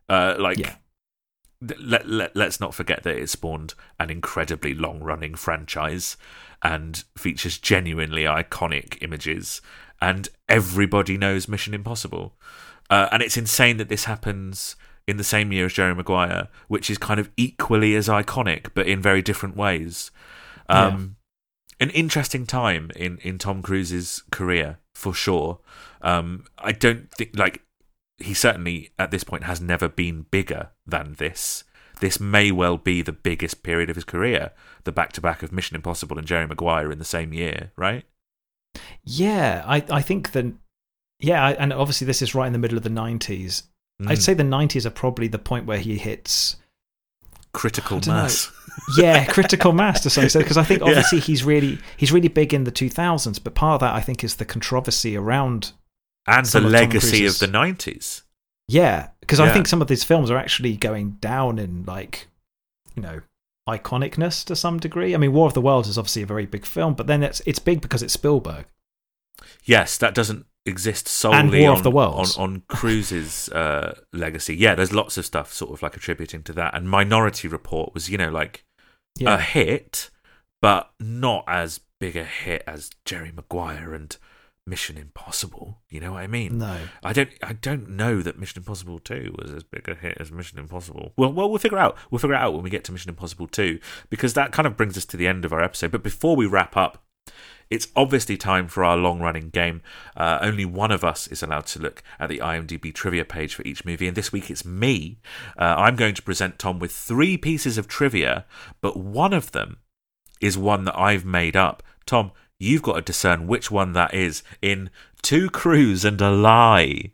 Let's not forget that it spawned an incredibly long-running franchise and features genuinely iconic images. And everybody knows Mission Impossible. And it's insane that this happens in the same year as Jerry Maguire, which is kind of equally as iconic, but in very different ways. An interesting time in Tom Cruise's career, for sure. I don't think, he certainly, at this point, has never been bigger than this. This may well be the biggest period of his career, the back-to-back of Mission Impossible and Jerry Maguire in the same year, right? Yeah, I think that... Yeah, and obviously this is right in the middle of the 90s. I'd say the 90s are probably the point where he hits critical mass. Yeah, critical mass to some extent, because I think obviously he's really big in the 2000s, but part of that I think is the controversy around and the legacy of the 90s. Yeah, because I think some of these films are actually going down in iconicness to some degree. I mean, War of the Worlds is obviously a very big film, but then it's big because it's Spielberg. Yes, that doesn't exist solely on Cruise's legacy. Yeah, there's lots of stuff sort of like attributing to that. And Minority Report was, a hit, but not as big a hit as Jerry Maguire and Mission Impossible. You know what I mean? No. I don't know that Mission Impossible 2 was as big a hit as Mission Impossible. Well, we'll figure it out. We'll figure it out when we get to Mission Impossible 2, because that kind of brings us to the end of our episode. But before we wrap up, it's obviously time for our long-running game. Only one of us is allowed to look at the IMDb trivia page for each movie, and this week it's me. I'm going to present Tom with 3 pieces of trivia, but one of them is one that I've made up. Tom, you've got to discern which one that is in Two Crews and a Lie.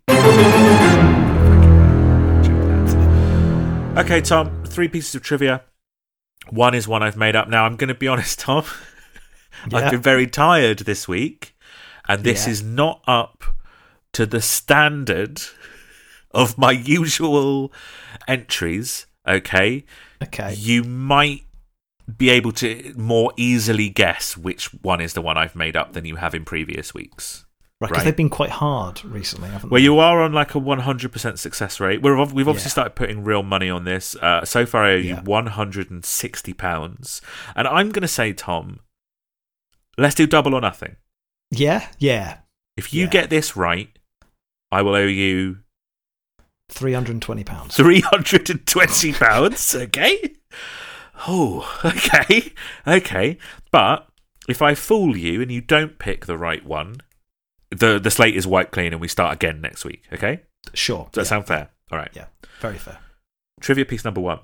Okay, Tom, 3 pieces of trivia. One is one I've made up. Now, I'm going to be honest, Tom. I've been very tired this week, and this is not up to the standard of my usual entries, okay? Okay. You might be able to more easily guess which one is the one I've made up than you have in previous weeks. Right, because they've been quite hard recently, haven't they? Well, you are on like a 100% success rate. We've obviously started putting real money on this. So far, I owe you £160. And I'm going to say, Tom, let's do double or nothing. Yeah. If you get this right, I will owe you £320. £320, okay? Oh, okay. But if I fool you and you don't pick the right one, the slate is wiped clean and we start again next week, okay? Sure. Does that sound fair? All right. Yeah, very fair. Trivia piece number 1.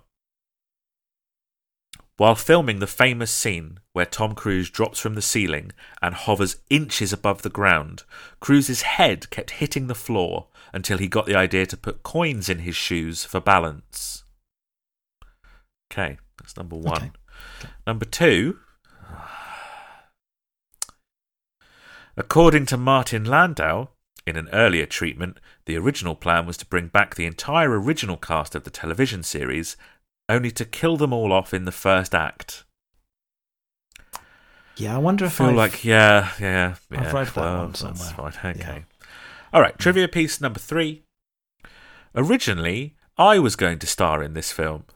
While filming the famous scene where Tom Cruise drops from the ceiling and hovers inches above the ground, Cruise's head kept hitting the floor until he got the idea to put coins in his shoes for balance. Okay, that's number 1. Okay. Number 2. According to Martin Landau, in an earlier treatment, the original plan was to bring back the entire original cast of the television series, only to kill them all off in the first act. Yeah, I wonder if I've read that one somewhere. That's fine. Okay. Yeah. All right, trivia piece number 3. Originally, I was going to star in this film.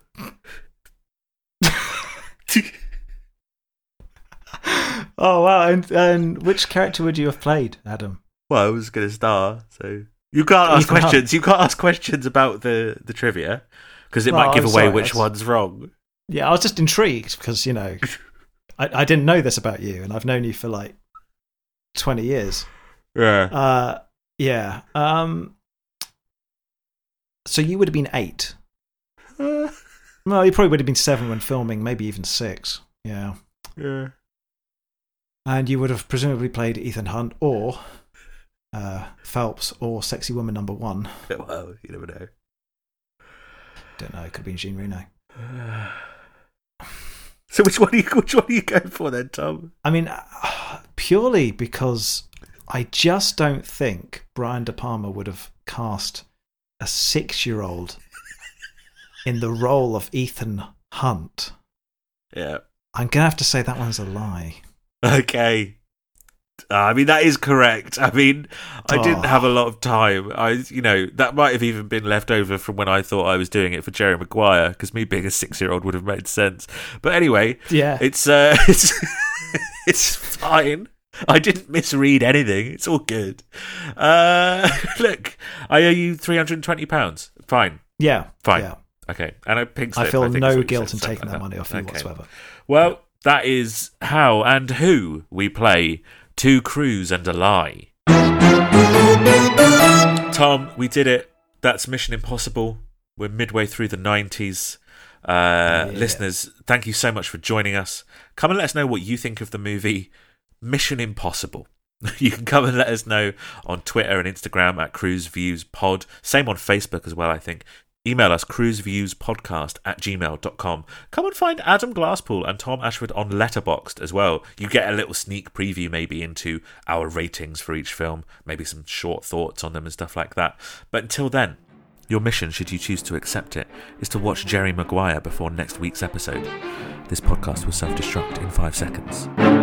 Oh, wow. And which character would you have played, Adam? Well, I was going to star, so... You can't ask questions. You can't ask questions about the trivia, because it might give away which one's wrong. Yeah, I was just intrigued, because, I didn't know this about you, and I've known you for, 20 years. Yeah. Yeah. So you would have been 8. Well, you probably would have been 7 when filming, maybe even 6. Yeah. Yeah. And you would have presumably played Ethan Hunt or Phelps or Sexy Woman number 1. Well, you never know. Don't know. It could have been Jean Reno. So which one are you going for then, Tom? I mean, purely because I just don't think Brian De Palma would have cast a 6-year-old in the role of Ethan Hunt. Yeah. I'm going to have to say that one's a lie. Okay. I mean, that is correct. I mean, I didn't have a lot of time. That might have even been left over from when I thought I was doing it for Jerry Maguire, because me being a 6-year-old would have made sense. But anyway, it's fine. I didn't misread anything. It's all good. Look, I owe you £320. Fine. Yeah. Fine. Yeah. Okay. And I feel no guilt in taking that money off you whatsoever. Well, that is how and who we play Two Crews and a Lie. Tom, we did it. That's Mission Impossible. We're midway through the 90s. Listeners, thank you so much for joining us. Come and let us know what you think of the movie Mission Impossible. You can come and let us know on Twitter and Instagram at Cruise Views Pod. Same on Facebook as well, I think. Email us cruiseviewspodcast@gmail.com. Come and find Adam Glasspool and Tom Ashford on Letterboxd as well. You get a little sneak preview maybe into our ratings for each film, maybe some short thoughts on them and stuff like that. But until then, your mission, should you choose to accept it, is to watch Jerry Maguire before next week's episode. This podcast will self-destruct in 5 seconds.